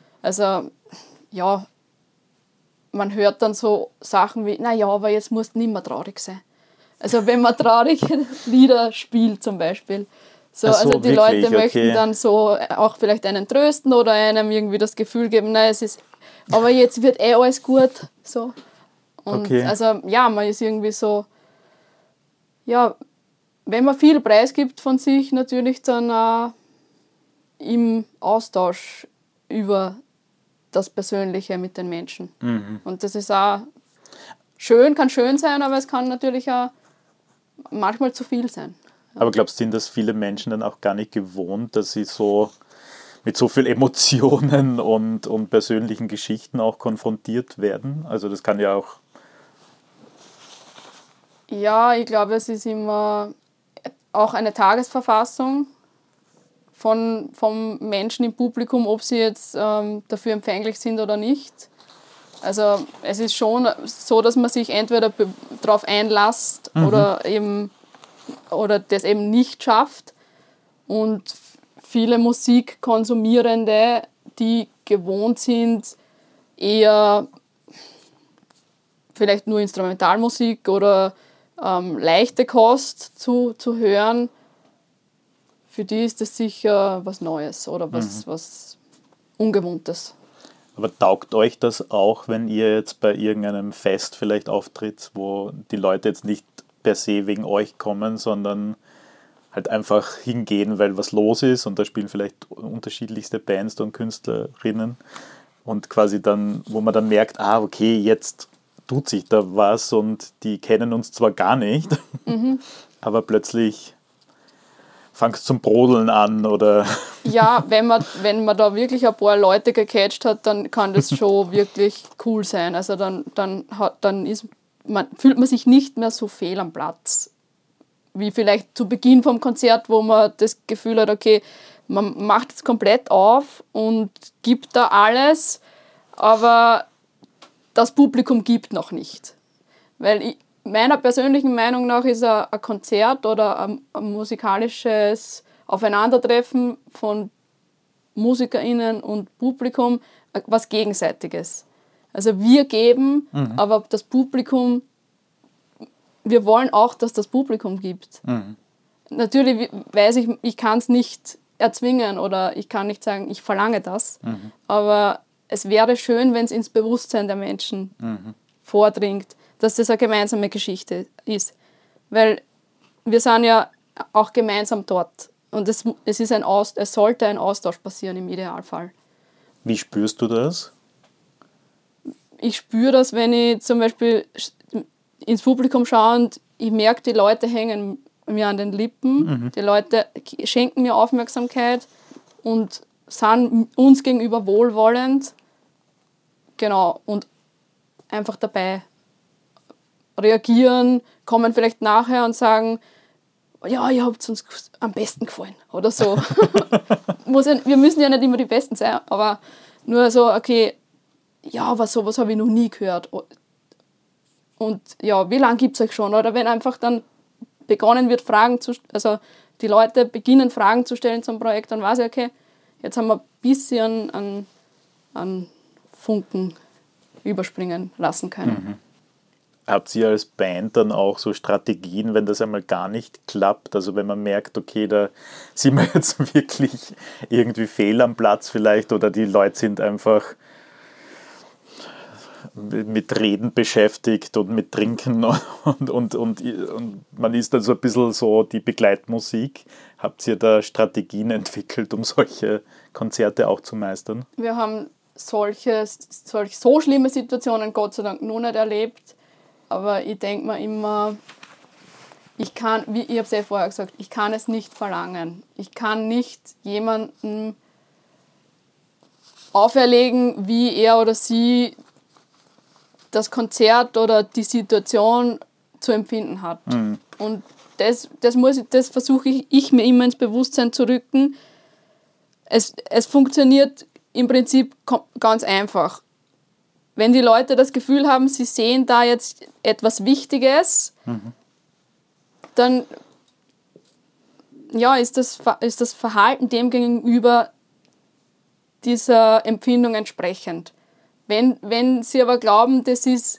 man hört dann so Sachen wie, naja, aber jetzt musst du nicht mehr traurig sein. Also wenn man traurige Lieder spielt zum Beispiel. Also die wirklich, Leute okay. möchten dann so auch vielleicht einen trösten oder einem irgendwie das Gefühl geben, nein, aber jetzt wird alles gut. So. Und man ist irgendwie so, wenn man viel preisgibt von sich, natürlich dann auch im Austausch über das Persönliche mit den Menschen. Und das ist auch kann schön sein, aber es kann natürlich auch manchmal zu viel sein. Aber glaubst du, sind das viele Menschen dann auch gar nicht gewohnt, dass sie so mit so viel Emotionen und persönlichen Geschichten auch konfrontiert werden? Also das kann ja auch... Ja, ich glaube, es ist immer auch eine Tagesverfassung vom Menschen im Publikum, ob sie jetzt dafür empfänglich sind oder nicht. Also es ist schon so, dass man sich entweder darauf einlässt oder das eben nicht schafft. Und viele Musikkonsumierende, die gewohnt sind, eher vielleicht nur Instrumentalmusik oder leichte Kost zu hören, für die ist das sicher was Neues oder was Ungewohntes. Aber taugt euch das auch, wenn ihr jetzt bei irgendeinem Fest vielleicht auftritt, wo die Leute jetzt nicht per se wegen euch kommen, sondern halt einfach hingehen, weil was los ist und da spielen vielleicht unterschiedlichste Bands und Künstlerinnen und quasi dann, wo man dann merkt, okay, jetzt tut sich da was und die kennen uns zwar gar nicht, aber plötzlich fängt es zum Brodeln an oder... Ja, wenn man da wirklich ein paar Leute gecatcht hat, dann kann das schon wirklich cool sein. Also dann fühlt man sich nicht mehr so fehl am Platz, wie vielleicht zu Beginn vom Konzert, wo man das Gefühl hat, okay, man macht es komplett auf und gibt da alles, aber das Publikum gibt noch nicht. Weil meiner persönlichen Meinung nach ist ein Konzert oder ein musikalisches Aufeinandertreffen von MusikerInnen und Publikum was Gegenseitiges. Also wir geben, aber das Publikum, wir wollen auch, dass das Publikum gibt. Natürlich weiß ich kann es nicht erzwingen oder ich kann nicht sagen, ich verlange das, aber es wäre schön, wenn es ins Bewusstsein der Menschen vordringt, dass das eine gemeinsame Geschichte ist. Weil wir sind ja auch gemeinsam dort. Und es sollte ein Austausch passieren im Idealfall. Wie spürst du das? Ich spüre das, wenn ich zum Beispiel ins Publikum schaue und ich merke, die Leute hängen mir an den Lippen, die Leute schenken mir Aufmerksamkeit und sind uns gegenüber wohlwollend. Genau, und einfach dabei reagieren, kommen vielleicht nachher und sagen, ja, ihr habt uns am besten gefallen oder so. Wir müssen ja nicht immer die Besten sein, aber nur so, okay, ja, aber sowas habe ich noch nie gehört. Und ja, wie lange gibt es euch schon? Oder wenn einfach dann begonnen wird, also die Leute beginnen Fragen zu stellen zum Projekt, dann weiß ich, okay, jetzt haben wir ein bisschen an Funken überspringen lassen können. Habt ihr als Band dann auch so Strategien, wenn das einmal gar nicht klappt? Also wenn man merkt, okay, da sind wir jetzt wirklich irgendwie fehl am Platz vielleicht oder die Leute sind einfach mit Reden beschäftigt und mit Trinken und man ist dann so ein bisschen so die Begleitmusik. Habt ihr da Strategien entwickelt, um solche Konzerte auch zu meistern? Wir haben solche so schlimme Situationen Gott sei Dank noch nicht erlebt, aber ich denke mir immer, wie ich habe es ja vorher gesagt, ich kann es nicht verlangen. Ich kann nicht jemandem auferlegen, wie er oder sie das Konzert oder die Situation zu empfinden hat. Mhm. Und das versuche ich mir immer ins Bewusstsein zu rücken. Es funktioniert im Prinzip ganz einfach. Wenn die Leute das Gefühl haben, sie sehen da jetzt etwas Wichtiges, dann ja, ist das Verhalten dem gegenüber dieser Empfindung entsprechend. Wenn sie aber glauben, das ist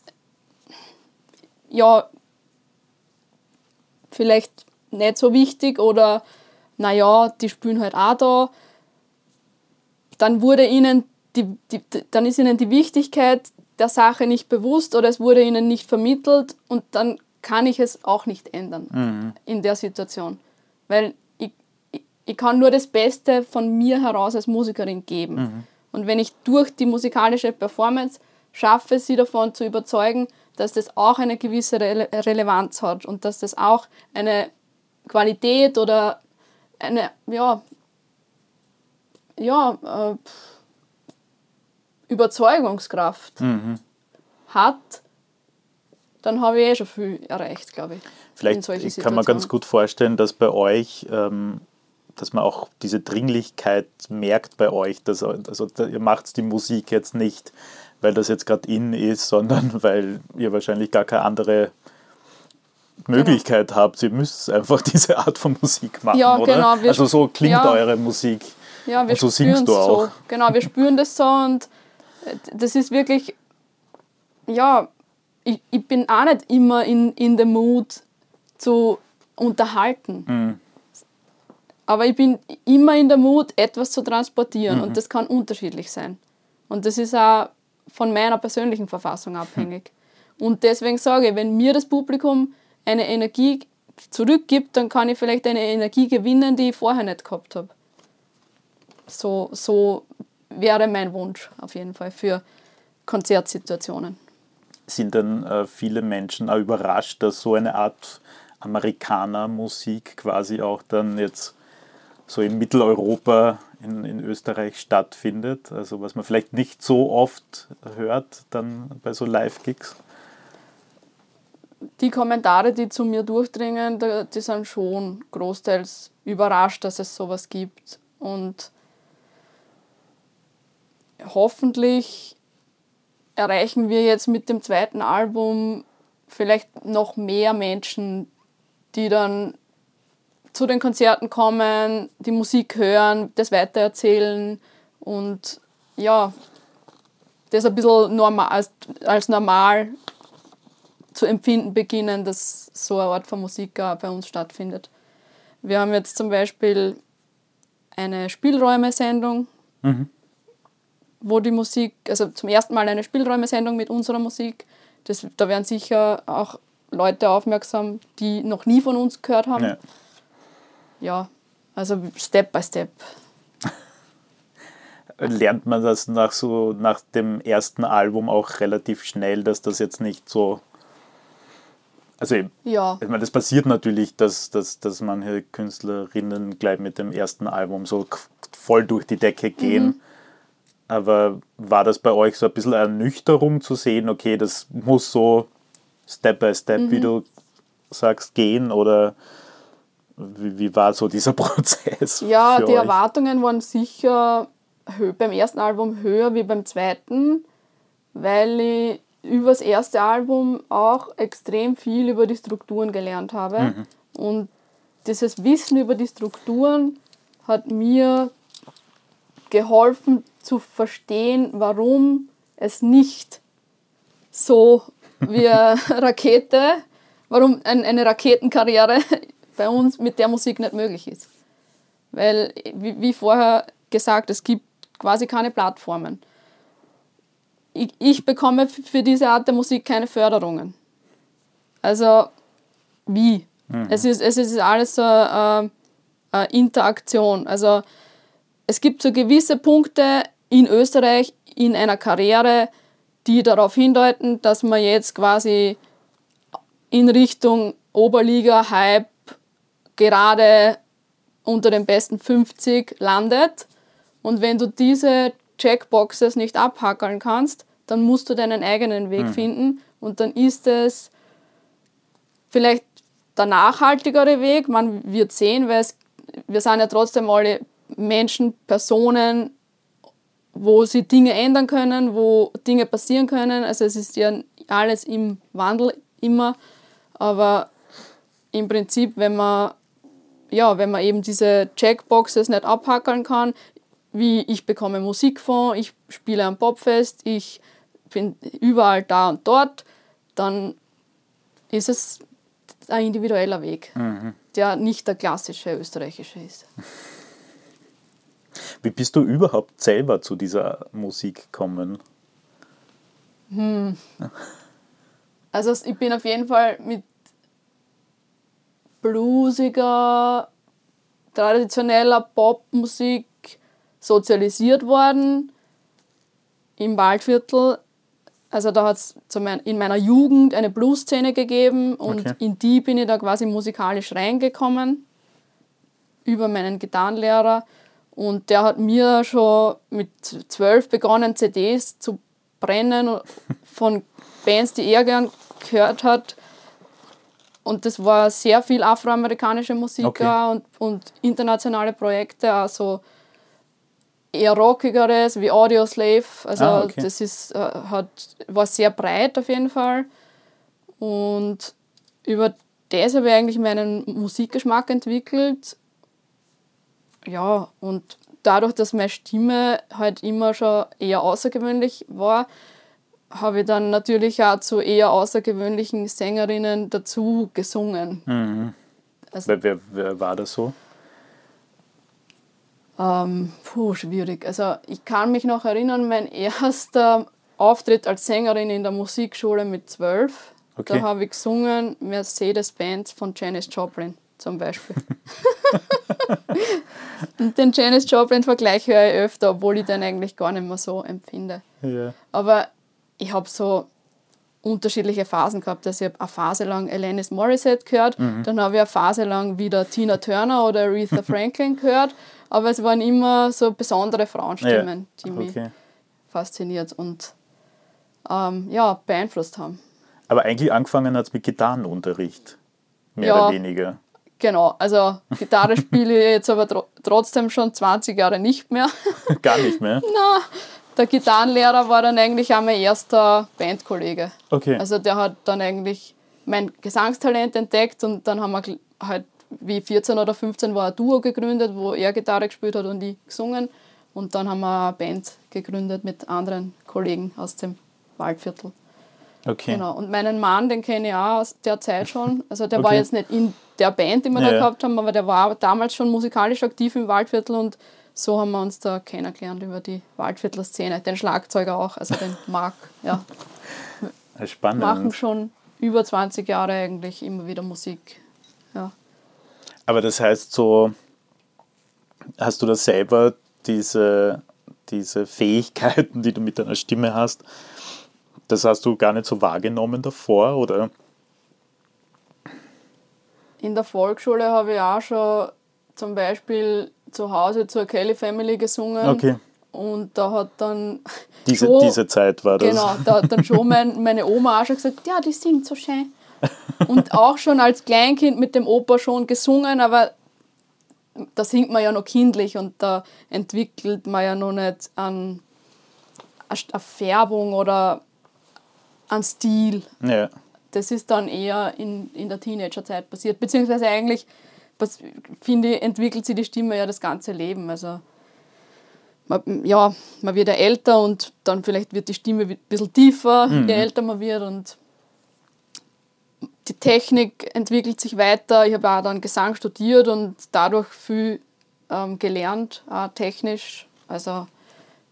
ja vielleicht nicht so wichtig oder naja, die spielen halt auch da, dann ist ihnen die Wichtigkeit der Sache nicht bewusst oder es wurde ihnen nicht vermittelt und dann kann ich es auch nicht ändern in der Situation. Weil ich kann nur das Beste von mir heraus als Musikerin geben. Und wenn ich durch die musikalische Performance schaffe, sie davon zu überzeugen, dass das auch eine gewisse Relevanz hat und dass das auch eine Qualität oder eine Überzeugungskraft hat, dann habe ich schon viel erreicht, glaube ich. Vielleicht kann man ganz gut vorstellen, dass bei euch, dass man auch diese Dringlichkeit merkt bei euch. Ihr macht die Musik jetzt nicht, weil das jetzt gerade in ist, sondern weil ihr wahrscheinlich gar keine andere Möglichkeit habt. Ihr müsst einfach diese Art von Musik machen, ja, oder? Genau. Also so klingt eure Musik. Ja, wir und so singst du auch. So. Genau, wir spüren das so und das ist wirklich, ja, ich bin auch nicht immer in the mood zu unterhalten. Aber ich bin immer in der Mut, etwas zu transportieren und das kann unterschiedlich sein. Und das ist auch von meiner persönlichen Verfassung abhängig. Und deswegen sage ich, wenn mir das Publikum eine Energie zurückgibt, dann kann ich vielleicht eine Energie gewinnen, die ich vorher nicht gehabt habe. So wäre mein Wunsch auf jeden Fall für Konzertsituationen. Sind dann viele Menschen auch überrascht, dass so eine Art Amerikaner-Musik quasi auch dann jetzt so in Mitteleuropa, in Österreich stattfindet? Also was man vielleicht nicht so oft hört dann bei so Live-Gigs? Die Kommentare, die zu mir durchdringen, die sind schon großteils überrascht, dass es sowas gibt. Und hoffentlich erreichen wir jetzt mit dem zweiten Album vielleicht noch mehr Menschen, die dann zu den Konzerten kommen, die Musik hören, das weitererzählen und ja, das ein bisschen als normal zu empfinden beginnen, dass so eine Art von Musik auch bei uns stattfindet. Wir haben jetzt zum Beispiel eine Spielräume-Sendung, wo die Musik, also zum ersten Mal eine Spielräume-Sendung mit unserer Musik. Da werden sicher auch Leute aufmerksam, die noch nie von uns gehört haben. Ja, also Step by Step. Lernt man das nach dem ersten Album auch relativ schnell, dass das jetzt nicht so... Also ja. Ich meine, das passiert natürlich, dass manche Künstlerinnen gleich mit dem ersten Album so voll durch die Decke gehen. Aber war das bei euch so ein bisschen eine Ernüchterung zu sehen, okay, das muss so Step by Step, wie du sagst, gehen? Oder wie war so dieser Prozess? Ja, die euch? Erwartungen waren sicher beim ersten Album höher wie beim zweiten, weil ich über das erste Album auch extrem viel über die Strukturen gelernt habe. Und dieses Wissen über die Strukturen hat mir geholfen zu verstehen, warum es nicht so wie eine Rakete, warum eine Raketenkarriere bei uns mit der Musik nicht möglich ist. Weil, wie vorher gesagt, es gibt quasi keine Plattformen. ich bekomme für diese Art der Musik keine Förderungen. Also wie? Es ist alles so eine Interaktion. Also es gibt so gewisse Punkte in Österreich in einer Karriere, die darauf hindeuten, dass man jetzt quasi in Richtung Oberliga-Hype gerade unter den besten 50 landet. Und wenn du diese Checkboxes nicht abhackeln kannst, dann musst du deinen eigenen Weg finden. Und dann ist es vielleicht der nachhaltigere Weg. Man wird sehen, weil wir sind ja trotzdem alle Menschen, Personen, wo sie Dinge ändern können, wo Dinge passieren können. Also es ist ja alles im Wandel immer. Aber im Prinzip, wenn man eben diese Checkboxes nicht abhackeln kann, wie ich bekomme Musikfonds, ich spiele am Popfest, ich bin überall da und dort, dann ist es ein individueller Weg, der nicht der klassische österreichische ist. Wie bist du überhaupt selber zu dieser Musik gekommen? Also ich bin auf jeden Fall mit bluesiger, traditioneller Popmusik sozialisiert worden im Waldviertel. Also da hat es in meiner Jugend eine Blues-Szene gegeben und in die bin ich da quasi musikalisch reingekommen über meinen Gitarrenlehrer. Und der hat mir schon mit 12 begonnen, CDs zu brennen von Bands, die er gern gehört hat. Und das war sehr viel afroamerikanische Musik und internationale Projekte, also eher rockigeres wie Audioslave. Also das ist, war sehr breit auf jeden Fall. Und über das habe ich eigentlich meinen Musikgeschmack entwickelt. Ja, und dadurch, dass meine Stimme halt immer schon eher außergewöhnlich war, habe ich dann natürlich auch zu eher außergewöhnlichen Sängerinnen dazu gesungen. Also, wer war das so? Schwierig. Also ich kann mich noch erinnern, mein erster Auftritt als Sängerin in der Musikschule mit 12. Da habe ich gesungen Mercedes-Benz von Janis Joplin zum Beispiel. Und den Janis Joplin-Vergleich höre ich öfter, obwohl ich den eigentlich gar nicht mehr so empfinde. Ja. Aber ich habe so unterschiedliche Phasen gehabt. Also ich habe eine Phase lang Alanis Morissette gehört, dann habe ich eine Phase lang wieder Tina Turner oder Aretha Franklin gehört, aber es waren immer so besondere Frauenstimmen, die mich fasziniert und beeinflusst haben. Aber eigentlich angefangen hat es mit Gitarrenunterricht, mehr oder weniger. Genau, also Gitarre spiele ich jetzt aber trotzdem schon 20 Jahre nicht mehr. Gar nicht mehr? Nein. Der Gitarrenlehrer war dann eigentlich auch mein erster Bandkollege. Okay. Also der hat dann eigentlich mein Gesangstalent entdeckt und dann haben wir halt, wie 14 oder 15 war ein Duo gegründet, wo er Gitarre gespielt hat und ich gesungen. Und dann haben wir eine Band gegründet mit anderen Kollegen aus dem Waldviertel. Okay. Genau. Und meinen Mann, den kenne ich auch aus der Zeit schon. Also der war jetzt nicht in der Band, die wir da gehabt haben, aber der war damals schon musikalisch aktiv im Waldviertel und so haben wir uns da kennengelernt über die Waldviertler Szene. Den Schlagzeuger auch, also den Marc. Ja. Spannend. Machen schon über 20 Jahre eigentlich immer wieder Musik. Ja. Aber das heißt so, hast du da selber diese Fähigkeiten, die du mit deiner Stimme hast, das hast du gar nicht so wahrgenommen davor, oder? In der Volksschule habe ich auch schon zum Beispiel zu Hause zur Kelly Family gesungen. Okay. Und da hat dann diese Zeit war das. Genau, da hat dann schon meine Oma auch schon gesagt, ja, die singt so schön. Und auch schon als Kleinkind mit dem Opa schon gesungen, aber da singt man ja noch kindlich und da entwickelt man ja noch nicht eine Färbung oder einen Stil. Ja. Das ist dann eher in der Teenagerzeit passiert. Beziehungsweise eigentlich, finde ich, entwickelt sich die Stimme ja das ganze Leben. Also man wird ja älter und dann vielleicht wird die Stimme ein bisschen tiefer, je älter man wird. Und die Technik entwickelt sich weiter. Ich habe auch dann Gesang studiert und dadurch viel gelernt, auch technisch. Also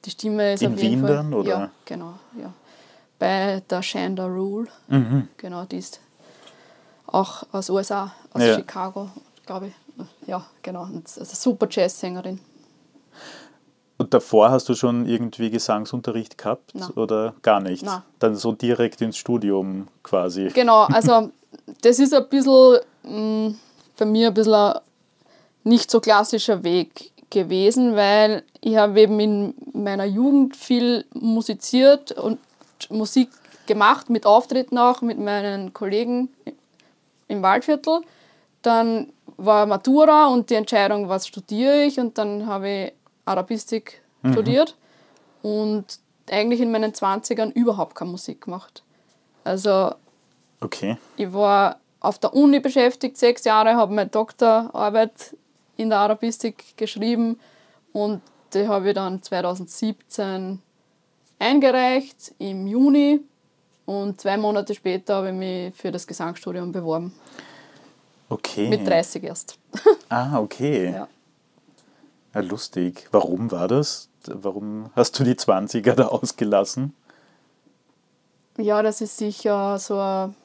die Stimme ist In auf jeden Wien Fall... dann, oder? Ja, genau, ja. Bei der Shanda Rule. Genau, die ist auch aus USA, aus Chicago, glaube ich. Ja, genau. Und also super Jazzsängerin. Und davor hast du schon irgendwie Gesangsunterricht gehabt? Nein. Oder gar nicht? Nein. Dann so direkt ins Studium quasi. Genau, also das ist ein bisschen bei mir ein bisschen ein nicht so klassischer Weg gewesen, weil ich habe eben in meiner Jugend viel musiziert und Musik gemacht, mit Auftritten auch, mit meinen Kollegen im Waldviertel. Dann war Matura und die Entscheidung, was studiere ich, und dann habe ich Arabistik studiert und eigentlich in meinen 20ern überhaupt keine Musik gemacht. Also Okay. ich war auf der Uni beschäftigt, 6 Jahre, habe meine Doktorarbeit in der Arabistik geschrieben und die habe ich dann 2017 eingereicht, im Juni, und 2 Monate später habe ich mich für das Gesangsstudium beworben. Okay. Mit 30 erst. Ah, okay. Ja. Ja, lustig. Warum war das? Warum hast du die 20er da ausgelassen? Ja, das ist sicher so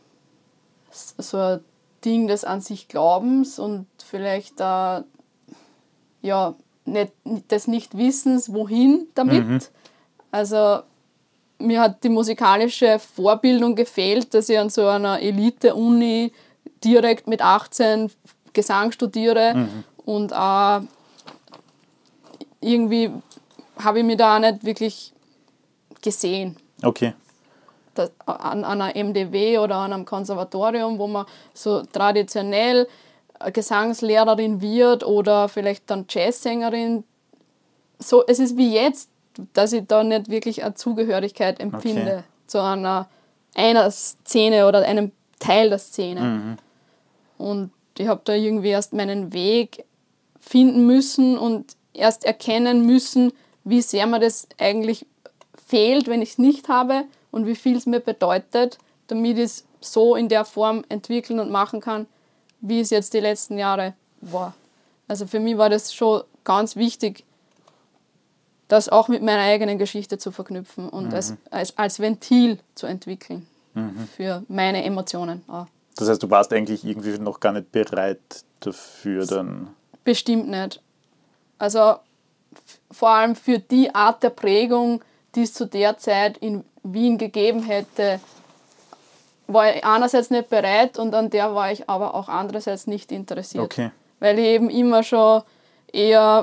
ein Ding des an sich Glaubens und vielleicht ja, des Nichtwissens, wohin damit. Also mir hat die musikalische Vorbildung gefehlt, dass ich an so einer Elite-Uni direkt mit 18 Gesang studiere und auch irgendwie habe ich mich da auch nicht wirklich gesehen. Okay. An einer MDW oder an einem Konservatorium, wo man so traditionell Gesangslehrerin wird oder vielleicht dann Jazzsängerin. So, es ist wie jetzt, dass ich da nicht wirklich eine Zugehörigkeit empfinde zu einer Szene oder einem Teil der Szene. Und ich habe da irgendwie erst meinen Weg finden müssen und erst erkennen müssen, wie sehr mir das eigentlich fehlt, wenn ich es nicht habe und wie viel es mir bedeutet, damit ich es so in der Form entwickeln und machen kann, wie es jetzt die letzten Jahre war. Also für mich war das schon ganz wichtig, das auch mit meiner eigenen Geschichte zu verknüpfen und als Ventil zu entwickeln für meine Emotionen auch. Das heißt, du warst eigentlich irgendwie noch gar nicht bereit dafür dann? Bestimmt nicht. Also vor allem für die Art der Prägung, die es zu der Zeit in Wien gegeben hätte, war ich einerseits nicht bereit und an der war ich aber auch andererseits nicht interessiert. Okay. Weil ich eben immer schon eher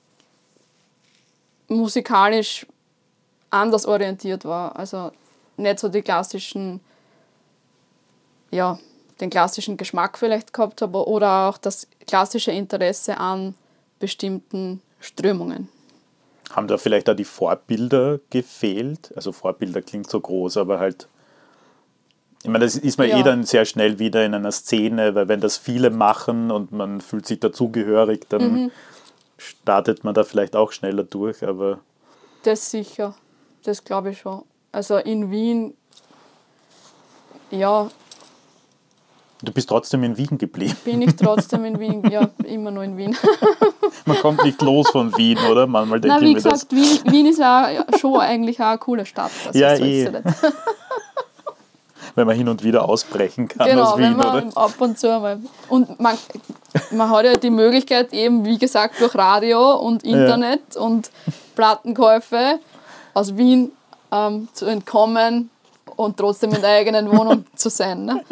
musikalisch anders orientiert war. Also nicht so die klassischen, ja, den klassischen Geschmack vielleicht gehabt habe oder auch das klassische Interesse an bestimmten Strömungen. Haben da vielleicht auch die Vorbilder gefehlt? Also Vorbilder klingt so groß, aber halt, ich meine, das ist man dann sehr schnell wieder in einer Szene, weil wenn das viele machen und man fühlt sich dazugehörig, dann startet man da vielleicht auch schneller durch, aber... Das sicher, das glaube ich schon. Also in Wien, ja... Du bist trotzdem in Wien geblieben. Bin ich trotzdem in Wien, ja, immer noch in Wien. Man kommt nicht los von Wien, oder? Manchmal denke Nein, wie ich mir gesagt, Wien ist auch schon eigentlich auch eine coole Stadt. Also ja, so ist sie nicht. Wenn man hin und wieder ausbrechen kann Genau, aus Wien, wenn man oder? ab und zu mal. Und man hat ja die Möglichkeit eben, wie gesagt, durch Radio und Internet und Plattenkäufe aus Wien zu entkommen und trotzdem in der eigenen Wohnung zu sein. Ne?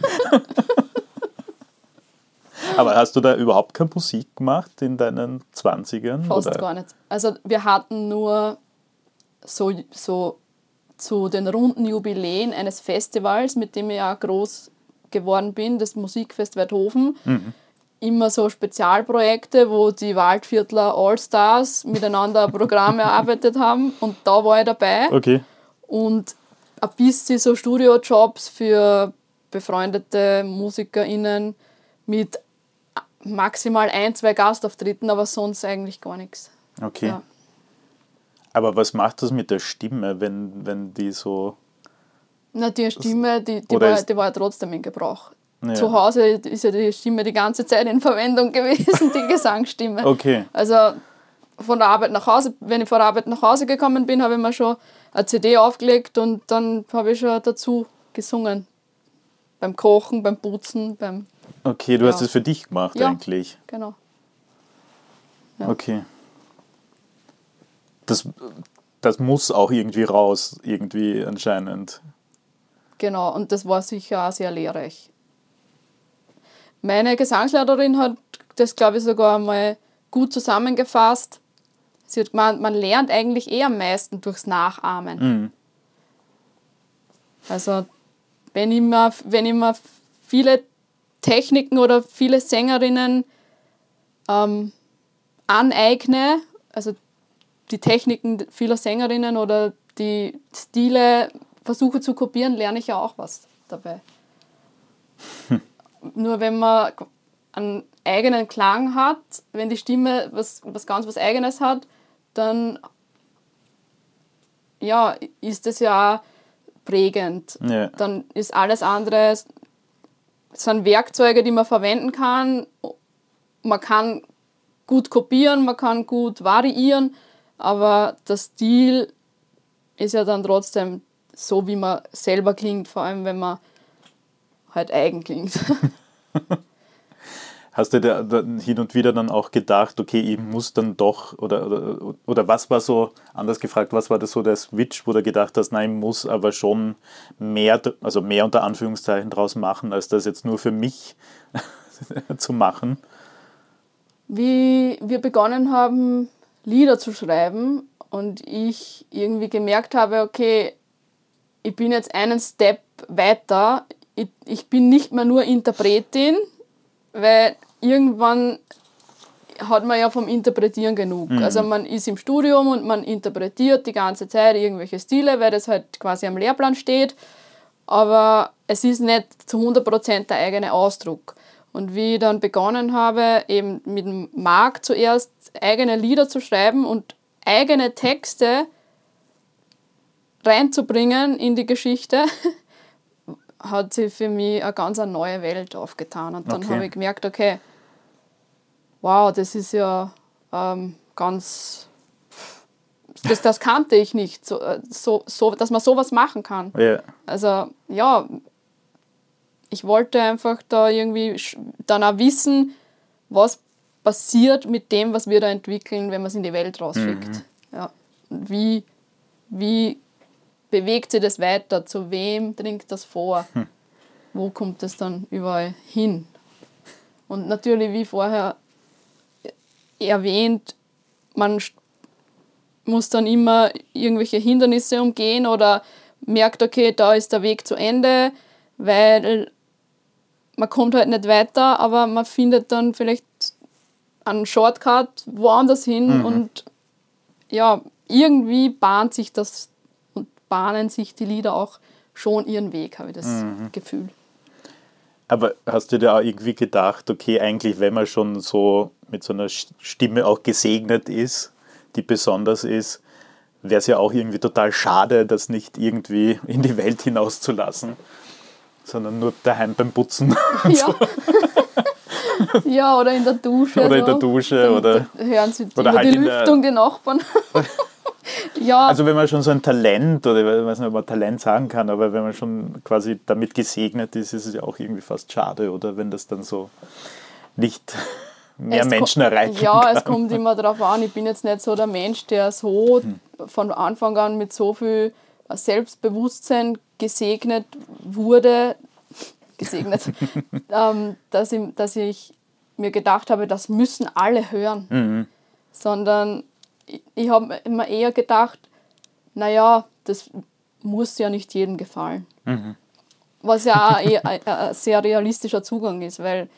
Aber hast du da überhaupt keine Musik gemacht in deinen 20ern? Fast oder? gar nicht. Also wir hatten nur so zu den runden Jubiläen eines Festivals, mit dem ich auch groß geworden bin, das Musikfest Weidhofen. Immer so Spezialprojekte, wo die Waldviertler Allstars miteinander ein Programm erarbeitet haben und da war ich dabei. Okay. Und ein bisschen so Studiojobs für befreundete MusikerInnen mit maximal 1, 2 Gastauftritten, aber sonst eigentlich gar nichts. Okay. Ja. Aber was macht das mit der Stimme, wenn die so... Na, die Stimme, die war ja trotzdem in Gebrauch. Ja. Zu Hause ist ja die Stimme die ganze Zeit in Verwendung gewesen, die Gesangsstimme. Okay. Also von der Arbeit nach Hause, wenn ich von der Arbeit nach Hause gekommen bin, habe ich mir schon eine CD aufgelegt und dann habe ich schon dazu gesungen. Beim Kochen, beim Putzen, beim... Okay, du hast es für dich gemacht Ja. eigentlich. Genau. Ja. Okay. Das muss auch irgendwie raus, irgendwie anscheinend. Genau, und das war sicher auch sehr lehrreich. Meine Gesangslehrerin hat das, glaube ich, sogar einmal gut zusammengefasst. Sie hat gemeint, man lernt eigentlich am meisten durchs Nachahmen. Mhm. Also wenn ich mir viele Techniken oder viele Sängerinnen aneigne, also die Techniken vieler Sängerinnen oder die Stile versuche zu kopieren, lerne ich ja auch was dabei. Nur wenn man einen eigenen Klang hat, wenn die Stimme was Eigenes hat, dann ja, ist das ja auch prägend. Ja. Dann ist alles andere, es sind Werkzeuge, die man verwenden kann. Man kann gut kopieren, man kann gut variieren, aber der Stil ist ja dann trotzdem so, wie man selber klingt, vor allem wenn man halt eigen klingt. Hast du da hin und wieder dann auch gedacht, okay, ich muss dann doch, oder was war so, anders gefragt, was war das so der Switch, wo du gedacht hast, nein, ich muss aber schon mehr, also mehr unter Anführungszeichen draus machen, als das jetzt nur für mich zu machen? Wie wir begonnen haben, Lieder zu schreiben und ich irgendwie gemerkt habe, okay, ich bin jetzt einen Step weiter, ich bin nicht mehr nur Interpretin, weil irgendwann hat man ja vom Interpretieren genug. Mhm. Also man ist im Studium und man interpretiert die ganze Zeit irgendwelche Stile, weil das halt quasi am Lehrplan steht, aber es ist nicht zu 100% der eigene Ausdruck. Und wie ich dann begonnen habe, eben mit dem Marc zuerst eigene Lieder zu schreiben und eigene Texte reinzubringen in die Geschichte, hat sich für mich eine ganz neue Welt aufgetan. Und dann habe ich gemerkt, okay, wow, das ist ja ganz... Das kannte ich nicht, so, dass man sowas machen kann. Ja. Also ja, ich wollte einfach da irgendwie dann auch wissen, was passiert mit dem, was wir da entwickeln, wenn man es in die Welt rausschickt. Ja. Und wie bewegt sich das weiter? Zu wem dringt das vor? Wo kommt das dann überall hin? Und natürlich, wie vorher erwähnt, man muss dann immer irgendwelche Hindernisse umgehen oder merkt, okay, da ist der Weg zu Ende, weil man kommt halt nicht weiter, aber man findet dann vielleicht einen Shortcut woanders hin und ja, irgendwie bahnen sich die Lieder auch schon ihren Weg, habe ich das Gefühl. Aber hast du dir auch irgendwie gedacht, okay, eigentlich, wenn man schon so mit so einer Stimme auch gesegnet ist, die besonders ist, wäre es ja auch irgendwie total schade, das nicht irgendwie in die Welt hinauszulassen, sondern nur daheim beim Putzen. Ja. Ja, oder in der Dusche. Oder in der Dusche. Oder hören sie oder über halt die Lüftung die Nachbarn. Ja. Also wenn man schon so ein Talent, oder ich weiß nicht, ob man Talent sagen kann, aber wenn man schon quasi damit gesegnet ist, ist es ja auch irgendwie fast schade, oder wenn das dann so nicht mehr Menschen erreichen kann. Ja, es kommt immer darauf an. Ich bin jetzt nicht so der Mensch, der so von Anfang an mit so viel Selbstbewusstsein gesegnet wurde, dass ich mir gedacht habe, das müssen alle hören. Sondern ich habe mir eher gedacht, naja, das muss ja nicht jedem gefallen. Was ja auch ein sehr realistischer Zugang ist, weil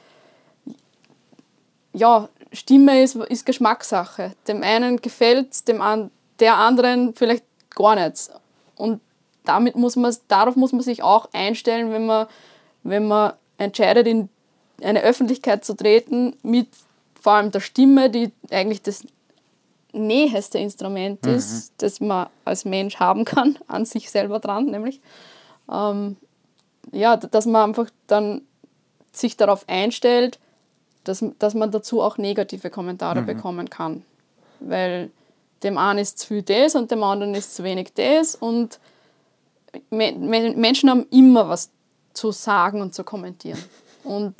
ja, Stimme ist Geschmackssache. Dem einen gefällt es, der anderen vielleicht gar nicht. Und darauf muss man sich auch einstellen, wenn man entscheidet, in eine Öffentlichkeit zu treten, mit vor allem der Stimme, die eigentlich das näheste Instrument ist, das man als Mensch haben kann, an sich selber dran, nämlich. Ja, dass man einfach dann sich darauf einstellt, dass man dazu auch negative Kommentare bekommen kann. weil dem einen ist zu viel das und dem anderen ist zu wenig das und Menschen haben immer was zu sagen und zu kommentieren. Und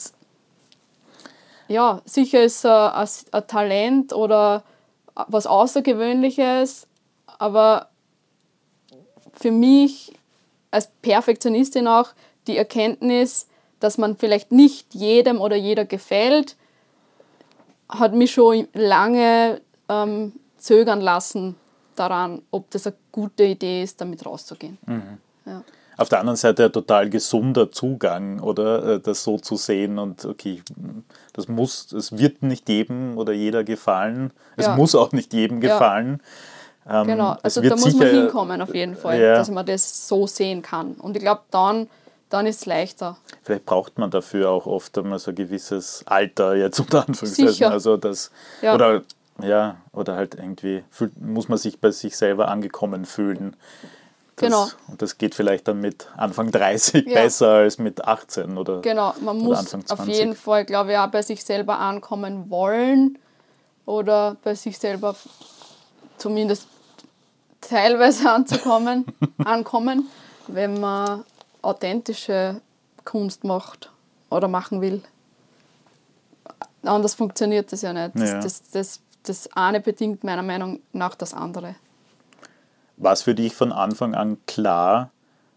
ja, sicher ist ein Talent oder was Außergewöhnliches, aber für mich als Perfektionistin auch die Erkenntnis, dass man vielleicht nicht jedem oder jeder gefällt, hat mich schon lange zögern lassen daran, ob das eine gute Idee ist, damit rauszugehen. Ja. Auf der anderen Seite ein total gesunder Zugang, oder? Das so zu sehen und okay, es wird nicht jedem oder jeder gefallen. Es muss auch nicht jedem gefallen. Genau, also da muss man hinkommen auf jeden Fall, dass man das so sehen kann. Und ich glaube, dann ist es leichter. Vielleicht braucht man dafür auch oft einmal so ein gewisses Alter, jetzt unter Anführungszeichen. Sicher. Also das, oder halt irgendwie muss man sich bei sich selber angekommen fühlen. Genau. Und das geht vielleicht dann mit Anfang 30 besser als mit 18 oder genau, man muss Anfang 20. Auf jeden Fall, glaube ich, auch bei sich selber ankommen wollen oder bei sich selber zumindest teilweise ankommen, wenn man authentische Kunst macht oder machen will. Anders funktioniert das ja nicht. Das eine bedingt meiner Meinung nach das andere. War es für dich von Anfang an klar,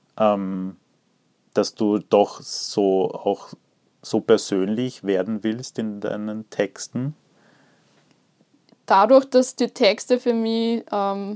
dass du doch auch so persönlich werden willst in deinen Texten? Dadurch, dass die Texte für mich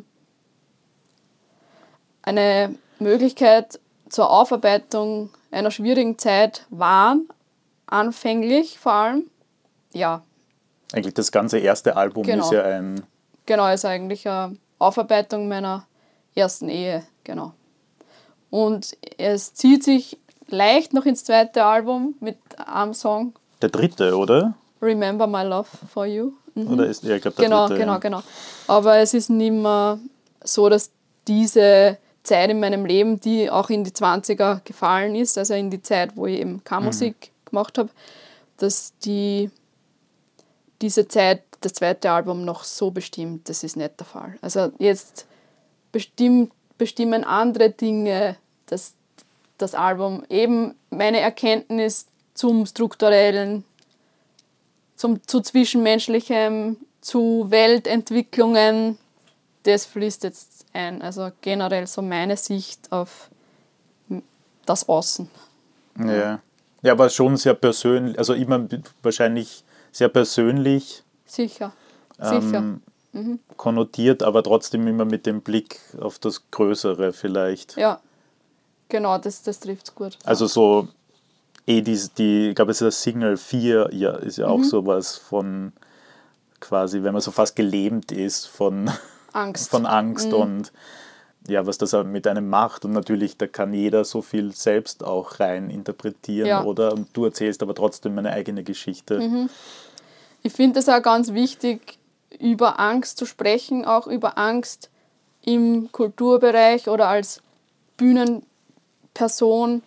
eine Möglichkeit zur Aufarbeitung einer schwierigen Zeit waren, anfänglich vor allem, ja. Eigentlich das ganze erste Album ist ja ein... Genau, ist eigentlich eine Aufarbeitung meiner ersten Ehe, genau. Und es zieht sich leicht noch ins zweite Album mit einem Song. Der dritte, oder? Remember My Love for You. Oder ist, ich glaube, der dritte. Genau. Aber es ist nicht mehr so, dass diese Zeit in meinem Leben, die auch in die 20er gefallen ist, also in die Zeit, wo ich eben Kammermusik gemacht habe, dass diese Zeit, das zweite Album noch so bestimmt, das ist nicht der Fall. Also jetzt bestimmen andere Dinge das Album. Eben meine Erkenntnis zum Strukturellen, zu Zwischenmenschlichem, zu Weltentwicklungen, das fließt jetzt ein. Also generell so meine Sicht auf das Außen. Ja, aber schon sehr persönlich, also immer wahrscheinlich sehr persönlich. Sicher. Konnotiert, aber trotzdem immer mit dem Blick auf das Größere vielleicht. Ja, genau, das trifft es gut. Also so, ich glaube, es ist das Signal 4, ist ja auch sowas von quasi, wenn man so fast gelähmt ist von Angst, und ja, was das mit einem macht. Und natürlich, da kann jeder so viel selbst auch rein interpretieren, oder? Und du erzählst aber trotzdem eine eigene Geschichte. Ich finde es auch ganz wichtig, über Angst zu sprechen, auch über Angst im Kulturbereich oder als Bühnenperson,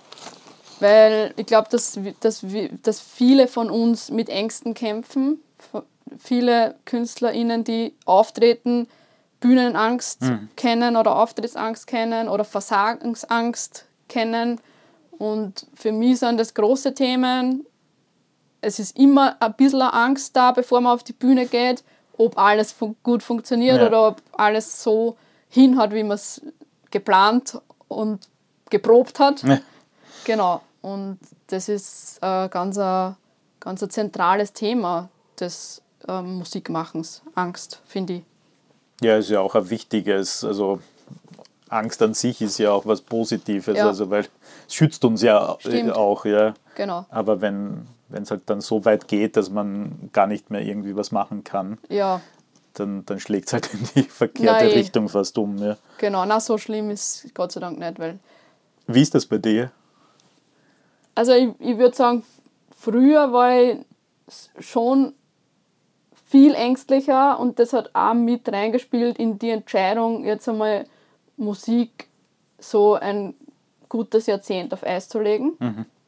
weil ich glaube, dass viele von uns mit Ängsten kämpfen, viele KünstlerInnen, die auftreten, Bühnenangst kennen oder Auftrittsangst kennen oder Versagensangst kennen. Und für mich sind das große Themen. Es ist immer ein bisschen Angst da, bevor man auf die Bühne geht, ob alles gut funktioniert oder ob alles so hinhaut, wie man es geplant und geprobt hat. Ja. Genau. Und das ist ein ganz zentrales Thema des Musikmachens. Angst, finde ich. Ja, ist ja auch ein wichtiges, also Angst an sich ist ja auch was Positives, also weil es schützt uns ja auch, ja. Genau. Aber wenn es halt dann so weit geht, dass man gar nicht mehr irgendwie was machen kann, dann schlägt es halt in die verkehrte Richtung fast um. Ja. Genau, so schlimm ist Gott sei Dank nicht. Weil wie ist das bei dir? Also ich würde sagen, früher war ich schon viel ängstlicher und das hat auch mit reingespielt in die Entscheidung, jetzt einmal Musik so ein gutes Jahrzehnt auf Eis zu legen.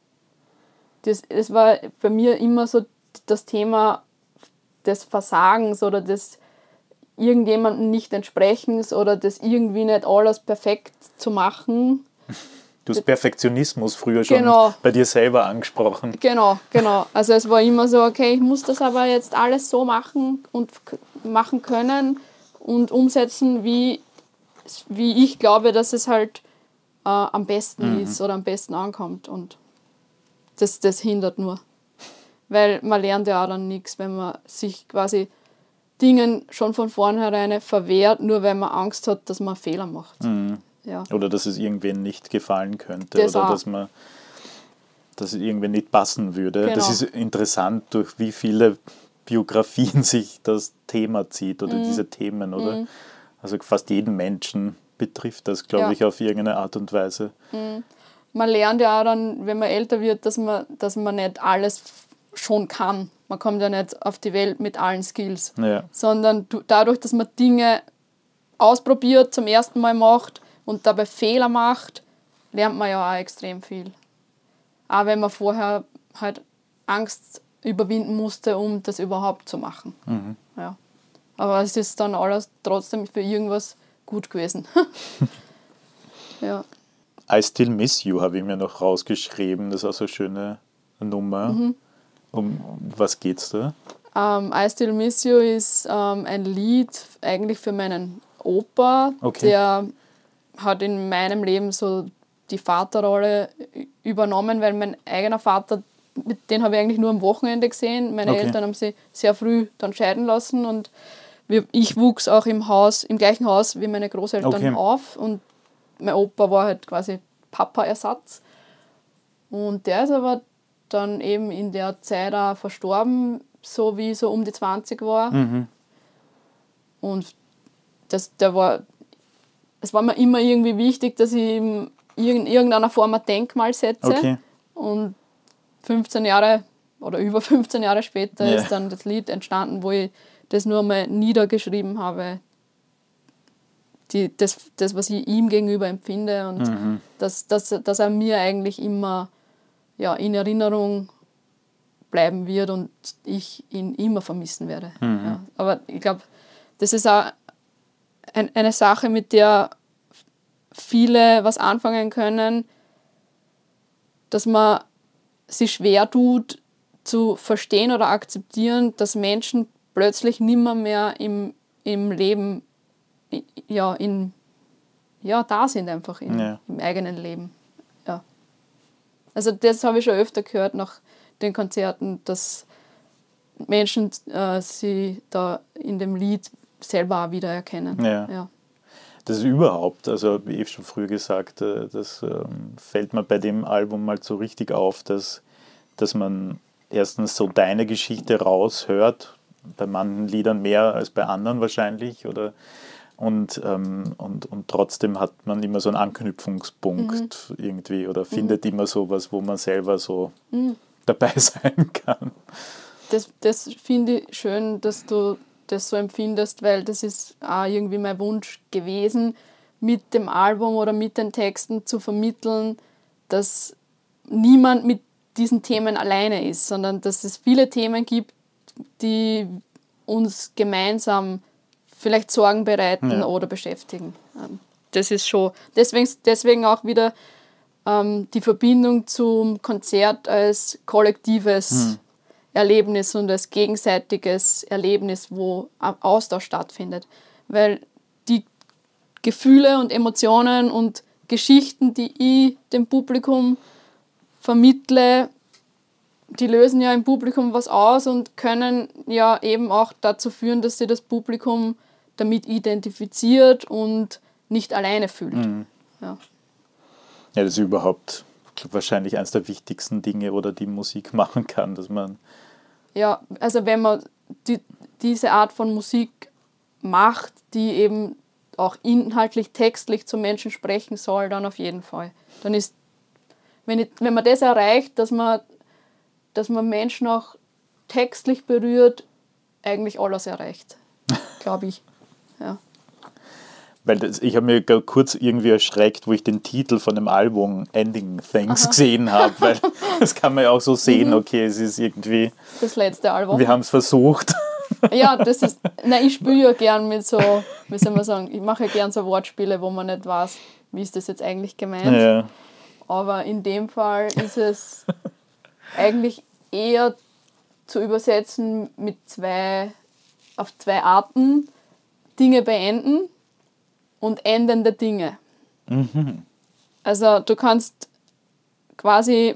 Das war bei mir immer so das Thema des Versagens oder des irgendjemandem nicht entsprechen oder das irgendwie nicht alles perfekt zu machen. Du hast Perfektionismus früher schon bei dir selber angesprochen. Genau. Also es war immer so, okay, ich muss das aber jetzt alles so machen und machen können und umsetzen, wie ich glaube, dass es halt am besten ist oder am besten ankommt. Und das hindert nur. Weil man lernt ja auch dann nichts, wenn man sich quasi Dingen schon von vornherein verwehrt, nur weil man Angst hat, dass man Fehler macht. Ja. Oder dass es irgendwen nicht gefallen könnte oder dass es irgendwen nicht passen würde. Genau. Das ist interessant, durch wie viele Biografien sich das Thema zieht oder diese Themen, oder? Also fast jeden Menschen betrifft das, glaube ich, auf irgendeine Art und Weise. Man lernt ja auch dann, wenn man älter wird, dass man nicht alles schon kann. Man kommt ja nicht auf die Welt mit allen Skills, sondern dadurch, dass man Dinge ausprobiert, zum ersten Mal macht und dabei Fehler macht, lernt man ja auch extrem viel. Auch wenn man vorher halt Angst überwinden musste, um das überhaupt zu machen. Ja. Aber es ist dann alles trotzdem für irgendwas gut gewesen. Ja. I Still Miss You habe ich mir noch rausgeschrieben. Das ist auch so eine schöne Nummer. Um was geht's da? I Still Miss You ist ein Lied eigentlich für meinen Opa. Okay. Der hat in meinem Leben so die Vaterrolle übernommen, weil mein eigener Vater, den habe ich eigentlich nur am Wochenende gesehen. Meine Eltern haben sich sehr früh dann scheiden lassen und ich wuchs auch im gleichen Haus wie meine Großeltern auf und mein Opa war halt quasi Papa-Ersatz. Und der ist aber dann eben in der Zeit auch verstorben, so wie so um die 20 war. Und es war mir immer irgendwie wichtig, dass ich ihm in irgendeiner Form ein Denkmal setze. Und 15 Jahre oder über 15 Jahre später ist dann das Lied entstanden, wo ich das nur mal niedergeschrieben habe. Das, was ich ihm gegenüber empfinde und dass er mir eigentlich immer in Erinnerung bleiben wird und ich ihn immer vermissen werde. Ja. Aber ich glaube, das ist auch eine Sache, mit der viele was anfangen können, dass man sich schwer tut, zu verstehen oder akzeptieren, dass Menschen plötzlich nimmer mehr im Leben da sind, einfach im eigenen Leben. Ja. Also das habe ich schon öfter gehört nach den Konzerten, dass Menschen sie da in dem Lied selber auch wiedererkennen. Ja. Das ist überhaupt, also wie ich schon früher gesagt, das fällt mir bei dem Album mal so richtig auf, dass man erstens so deine Geschichte raushört, bei manchen Liedern mehr als bei anderen wahrscheinlich, und trotzdem hat man immer so einen Anknüpfungspunkt irgendwie oder findet immer sowas, wo man selber so dabei sein kann. Das finde ich schön, dass du das so empfindest, weil das ist auch irgendwie mein Wunsch gewesen, mit dem Album oder mit den Texten zu vermitteln, dass niemand mit diesen Themen alleine ist, sondern dass es viele Themen gibt, die uns gemeinsam vielleicht Sorgen bereiten oder beschäftigen. Das ist schon, deswegen auch wieder die Verbindung zum Konzert als kollektives Erlebnis und als gegenseitiges Erlebnis, wo Austausch stattfindet. Weil die Gefühle und Emotionen und Geschichten, die ich dem Publikum vermittle, die lösen ja im Publikum was aus und können ja eben auch dazu führen, dass sich das Publikum damit identifiziert und nicht alleine fühlt. Ja, das ist überhaupt wahrscheinlich eines der wichtigsten Dinge, oder die Musik machen kann, dass man... Ja, also wenn man diese Art von Musik macht, die eben auch inhaltlich, textlich zu Menschen sprechen soll, dann auf jeden Fall. Dann ist, wenn man das erreicht, dass man Menschen auch textlich berührt, eigentlich alles erreicht, glaube ich. Ja. Weil ich habe mir kurz irgendwie erschreckt, wo ich den Titel von dem Album Ending Things gesehen habe, weil das kann man ja auch so sehen, okay, es ist irgendwie... Das letzte Album. Wir haben es versucht. Ja, das ist, nein, ich spiele ja gern mit so, wie soll man sagen, ich mache ja gern so Wortspiele, wo man nicht weiß, wie ist das jetzt eigentlich gemeint. Ja. Aber in dem Fall ist es eigentlich eher zu übersetzen auf zwei Arten: Dinge beenden und endende Dinge. Mhm. Also du kannst quasi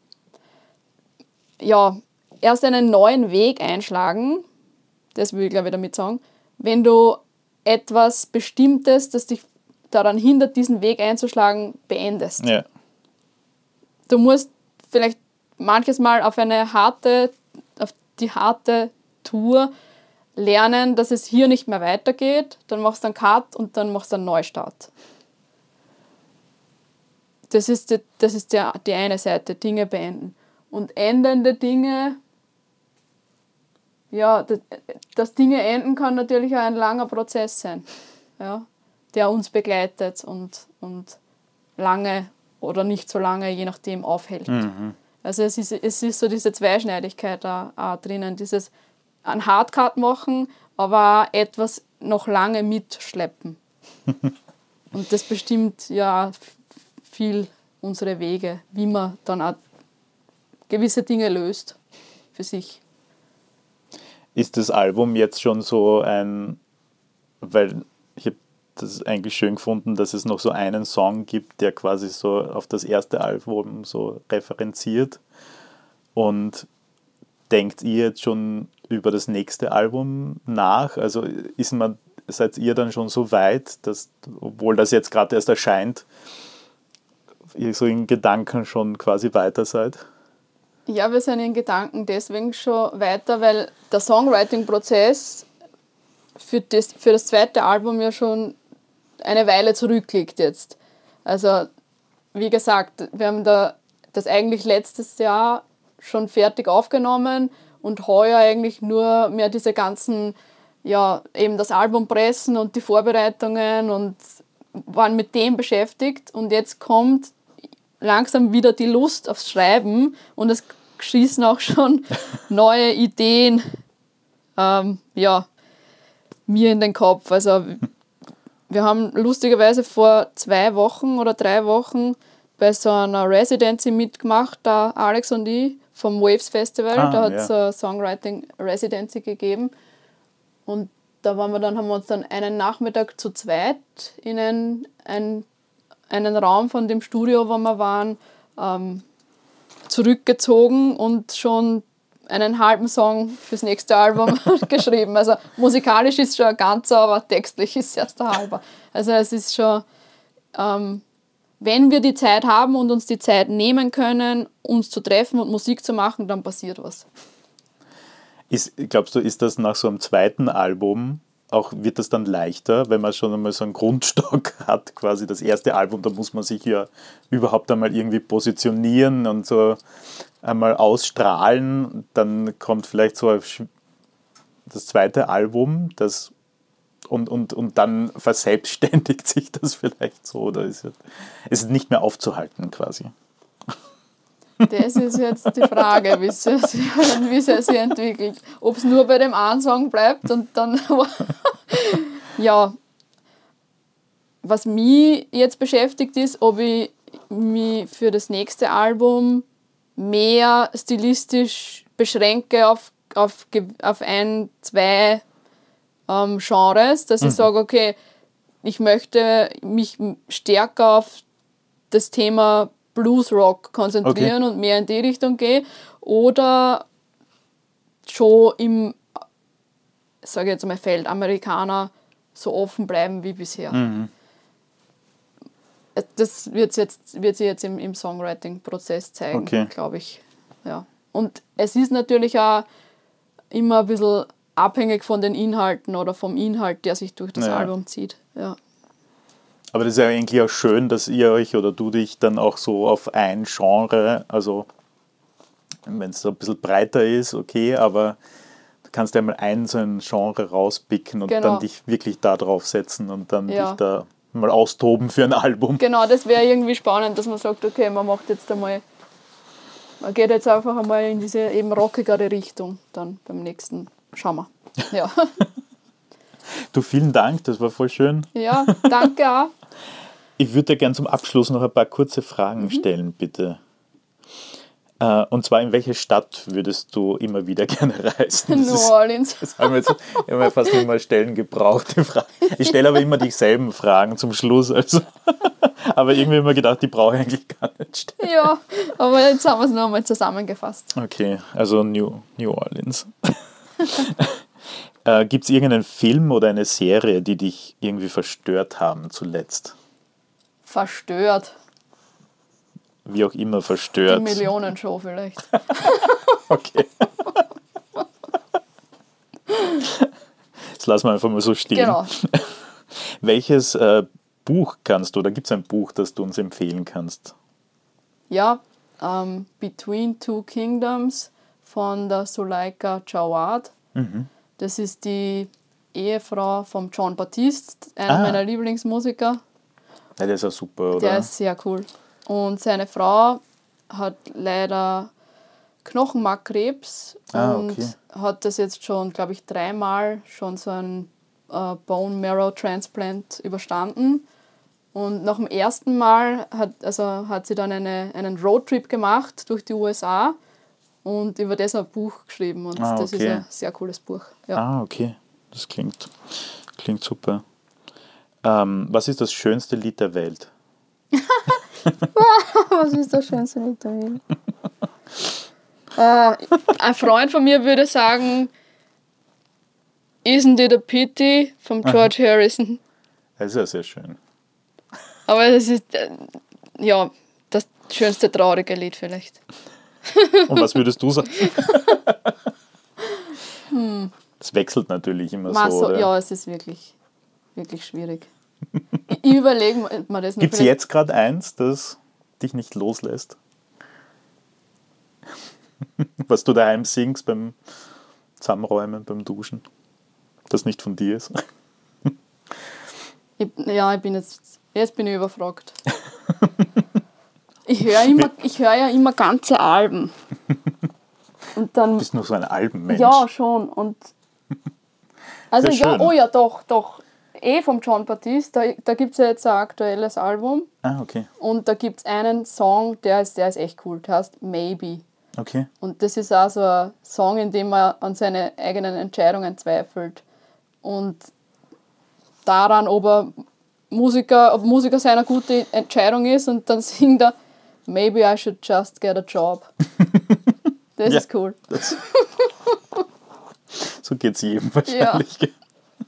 erst einen neuen Weg einschlagen, das will ich glaube ich damit sagen, wenn du etwas Bestimmtes, das dich daran hindert, diesen Weg einzuschlagen, beendest. Ja. Du musst vielleicht manches Mal auf die harte Tour lernen, dass es hier nicht mehr weitergeht, dann machst du einen Cut und dann machst du einen Neustart. Das ist die eine Seite, Dinge beenden. Und endende Dinge, ja, das Dinge enden kann natürlich auch ein langer Prozess sein, ja, der uns begleitet und lange oder nicht so lange, je nachdem, aufhält. Mhm. Also es ist so diese Zweischneidigkeit auch drinnen, dieses einen Hardcut machen, aber auch etwas noch lange mitschleppen. Und das bestimmt ja viel unsere Wege, wie man dann auch gewisse Dinge löst für sich. Ist das Album jetzt schon so weil ich habe das eigentlich schön gefunden, dass es noch so einen Song gibt, der quasi so auf das erste Album so referenziert. Und denkt ihr jetzt schon über das nächste Album nach? Also seid ihr dann schon so weit, dass, obwohl das jetzt gerade erst erscheint, ihr so in Gedanken schon quasi weiter seid? Ja, wir sind in Gedanken deswegen schon weiter, weil der Songwriting-Prozess für das zweite Album ja schon eine Weile zurückliegt jetzt. Also, wie gesagt, wir haben das eigentlich letztes Jahr schon fertig aufgenommen und heuer eigentlich nur mehr diese ganzen, ja, eben das Album pressen und die Vorbereitungen und waren mit dem beschäftigt. Und jetzt kommt langsam wieder die Lust aufs Schreiben und es schießen auch schon neue Ideen mir in den Kopf. Also wir haben lustigerweise vor 2 Wochen oder 3 Wochen bei so einer Residency mitgemacht, da Alex und ich vom Waves Festival. Da hat es eine Songwriting Residency gegeben. Und da haben wir uns dann einen Nachmittag zu zweit in einen Raum von dem Studio, wo wir waren, zurückgezogen und schon einen halben Song fürs nächste Album geschrieben. Also musikalisch ist schon ein ganzer, aber textlich ist es erst ein halber. Also es ist schon, wenn wir die Zeit haben und uns die Zeit nehmen können, uns zu treffen und Musik zu machen, dann passiert was. Glaubst du, ist das nach so einem zweiten Album wird das dann leichter, wenn man schon einmal so einen Grundstock hat, quasi das erste Album, da muss man sich ja überhaupt einmal irgendwie positionieren und so einmal ausstrahlen, dann kommt vielleicht so das zweite Album, und dann verselbstständigt sich das vielleicht so, oder ist es nicht mehr aufzuhalten quasi? Das ist jetzt die Frage, wie es sich entwickelt. Ob es nur bei dem einen Song bleibt und dann... Ja, was mich jetzt beschäftigt ist, ob ich mich für das nächste Album mehr stilistisch beschränke auf 1, 2 Genres, dass ich sage, okay, ich möchte mich stärker auf das Thema Blues-Rock konzentrieren und mehr in die Richtung gehe, oder schon im, sage ich jetzt mal, Feld Amerikaner so offen bleiben wie bisher. Mhm. Das wird sich jetzt im Songwriting-Prozess zeigen, glaube ich. Ja. Und es ist natürlich auch immer ein bisschen abhängig von den Inhalten oder vom Inhalt, der sich durch das Album zieht. Ja. Aber das ist ja eigentlich auch schön, dass ihr euch oder du dich dann auch so auf ein Genre, also wenn es so ein bisschen breiter ist, okay, aber du kannst ja mal so ein Genre rauspicken und dann dich wirklich da drauf setzen und dann dich da mal austoben für ein Album. Genau, das wäre irgendwie spannend, dass man sagt, okay, man geht jetzt einfach einmal in diese eben rockigere Richtung dann beim nächsten schauen wir. Ja. Du, vielen Dank, das war voll schön. Ja, danke auch. Ich würde dir gerne zum Abschluss noch ein paar kurze Fragen stellen, bitte. Und zwar, in welche Stadt würdest du immer wieder gerne reisen? New Orleans. Das haben wir jetzt immer fast nicht mal Stellen gebraucht. Die Fragen. Ich stelle aber immer dieselben Fragen zum Schluss. Also. Aber irgendwie immer gedacht, die brauche ich eigentlich gar nicht stellen. Ja, aber jetzt haben wir es noch einmal zusammengefasst. Okay, also New Orleans. Gibt es irgendeinen Film oder eine Serie, die dich irgendwie verstört haben zuletzt? Verstört. Wie auch immer verstört. Die Millionenshow vielleicht. Okay. Das lassen wir einfach mal so stehen. Genau. Welches Buch kannst du, oder gibt es ein Buch, das du uns empfehlen kannst? Ja, Between Two Kingdoms von der Suleika Jawad. Das ist die Ehefrau von Jon Batiste, einer meiner Lieblingsmusiker. Ja, der ist ja super, oder? Der ist sehr cool. Und seine Frau hat leider Knochenmarkkrebs und hat das jetzt schon, glaube ich, 3-mal schon so ein Bone Marrow Transplant überstanden. Und nach dem ersten Mal hat sie dann einen Roadtrip gemacht durch die USA und über das ein Buch geschrieben. Und das ist ein sehr cooles Buch. Ja. Okay. Das klingt super. Was ist das schönste Lied der Welt? Was ist das schönste Lied der Welt? Ein Freund von mir würde sagen, Isn't It a Pity von George Harrison. Das ist ja sehr schön. Aber das ist das schönste traurige Lied vielleicht. Und was würdest du sagen? Das wechselt natürlich immer so, oder? Ja, es ist wirklich, wirklich schwierig. Ich überlege mir das noch. Gibt es jetzt gerade eins, das dich nicht loslässt? Was du daheim singst beim Zusammenräumen, beim Duschen, das nicht von dir ist? Ich bin jetzt bin ich überfragt. Ich höre ja immer ganze Alben. Und dann, Du bist nur so ein Albenmensch. ja, schon. Und also doch. Vom Jon Batiste, da gibt es ja jetzt ein aktuelles Album. Okay. Und da gibt es einen Song, der ist echt cool, der heißt Maybe. Okay. Und das ist auch so ein Song, in dem man an seine eigenen Entscheidungen zweifelt. Und daran, ob Musiker seine gute Entscheidung ist, und dann singt er Maybe I should just get a job. Das ist cool. So geht es jedem wahrscheinlich. Ja.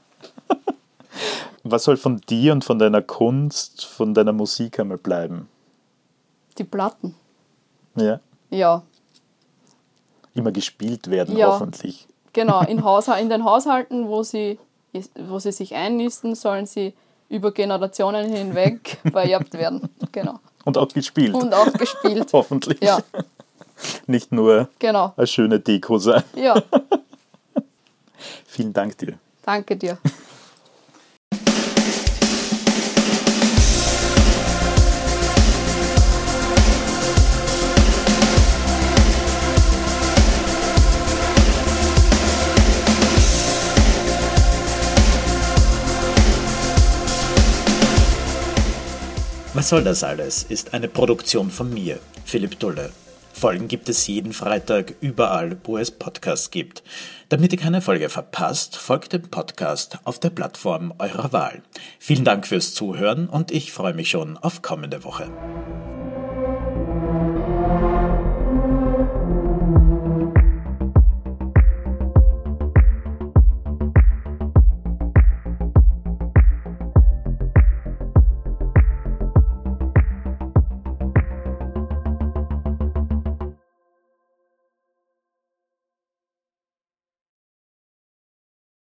Was soll von dir und von deiner Kunst, von deiner Musik einmal bleiben? Die Platten. Ja. Ja. Immer gespielt werden, ja. Hoffentlich. Genau, in den Haushalten, wo sie sich einnisten, sollen sie über Generationen hinweg vererbt werden. Genau. Und auch gespielt. Hoffentlich. Ja. Nicht nur eine schöne Deko sein. Ja. Vielen Dank dir. Danke dir. Was soll das alles? Ist eine Produktion von mir, Philipp Dulle. Folgen gibt es jeden Freitag überall, wo es Podcasts gibt. Damit ihr keine Folge verpasst, folgt dem Podcast auf der Plattform eurer Wahl. Vielen Dank fürs Zuhören und ich freue mich schon auf kommende Woche.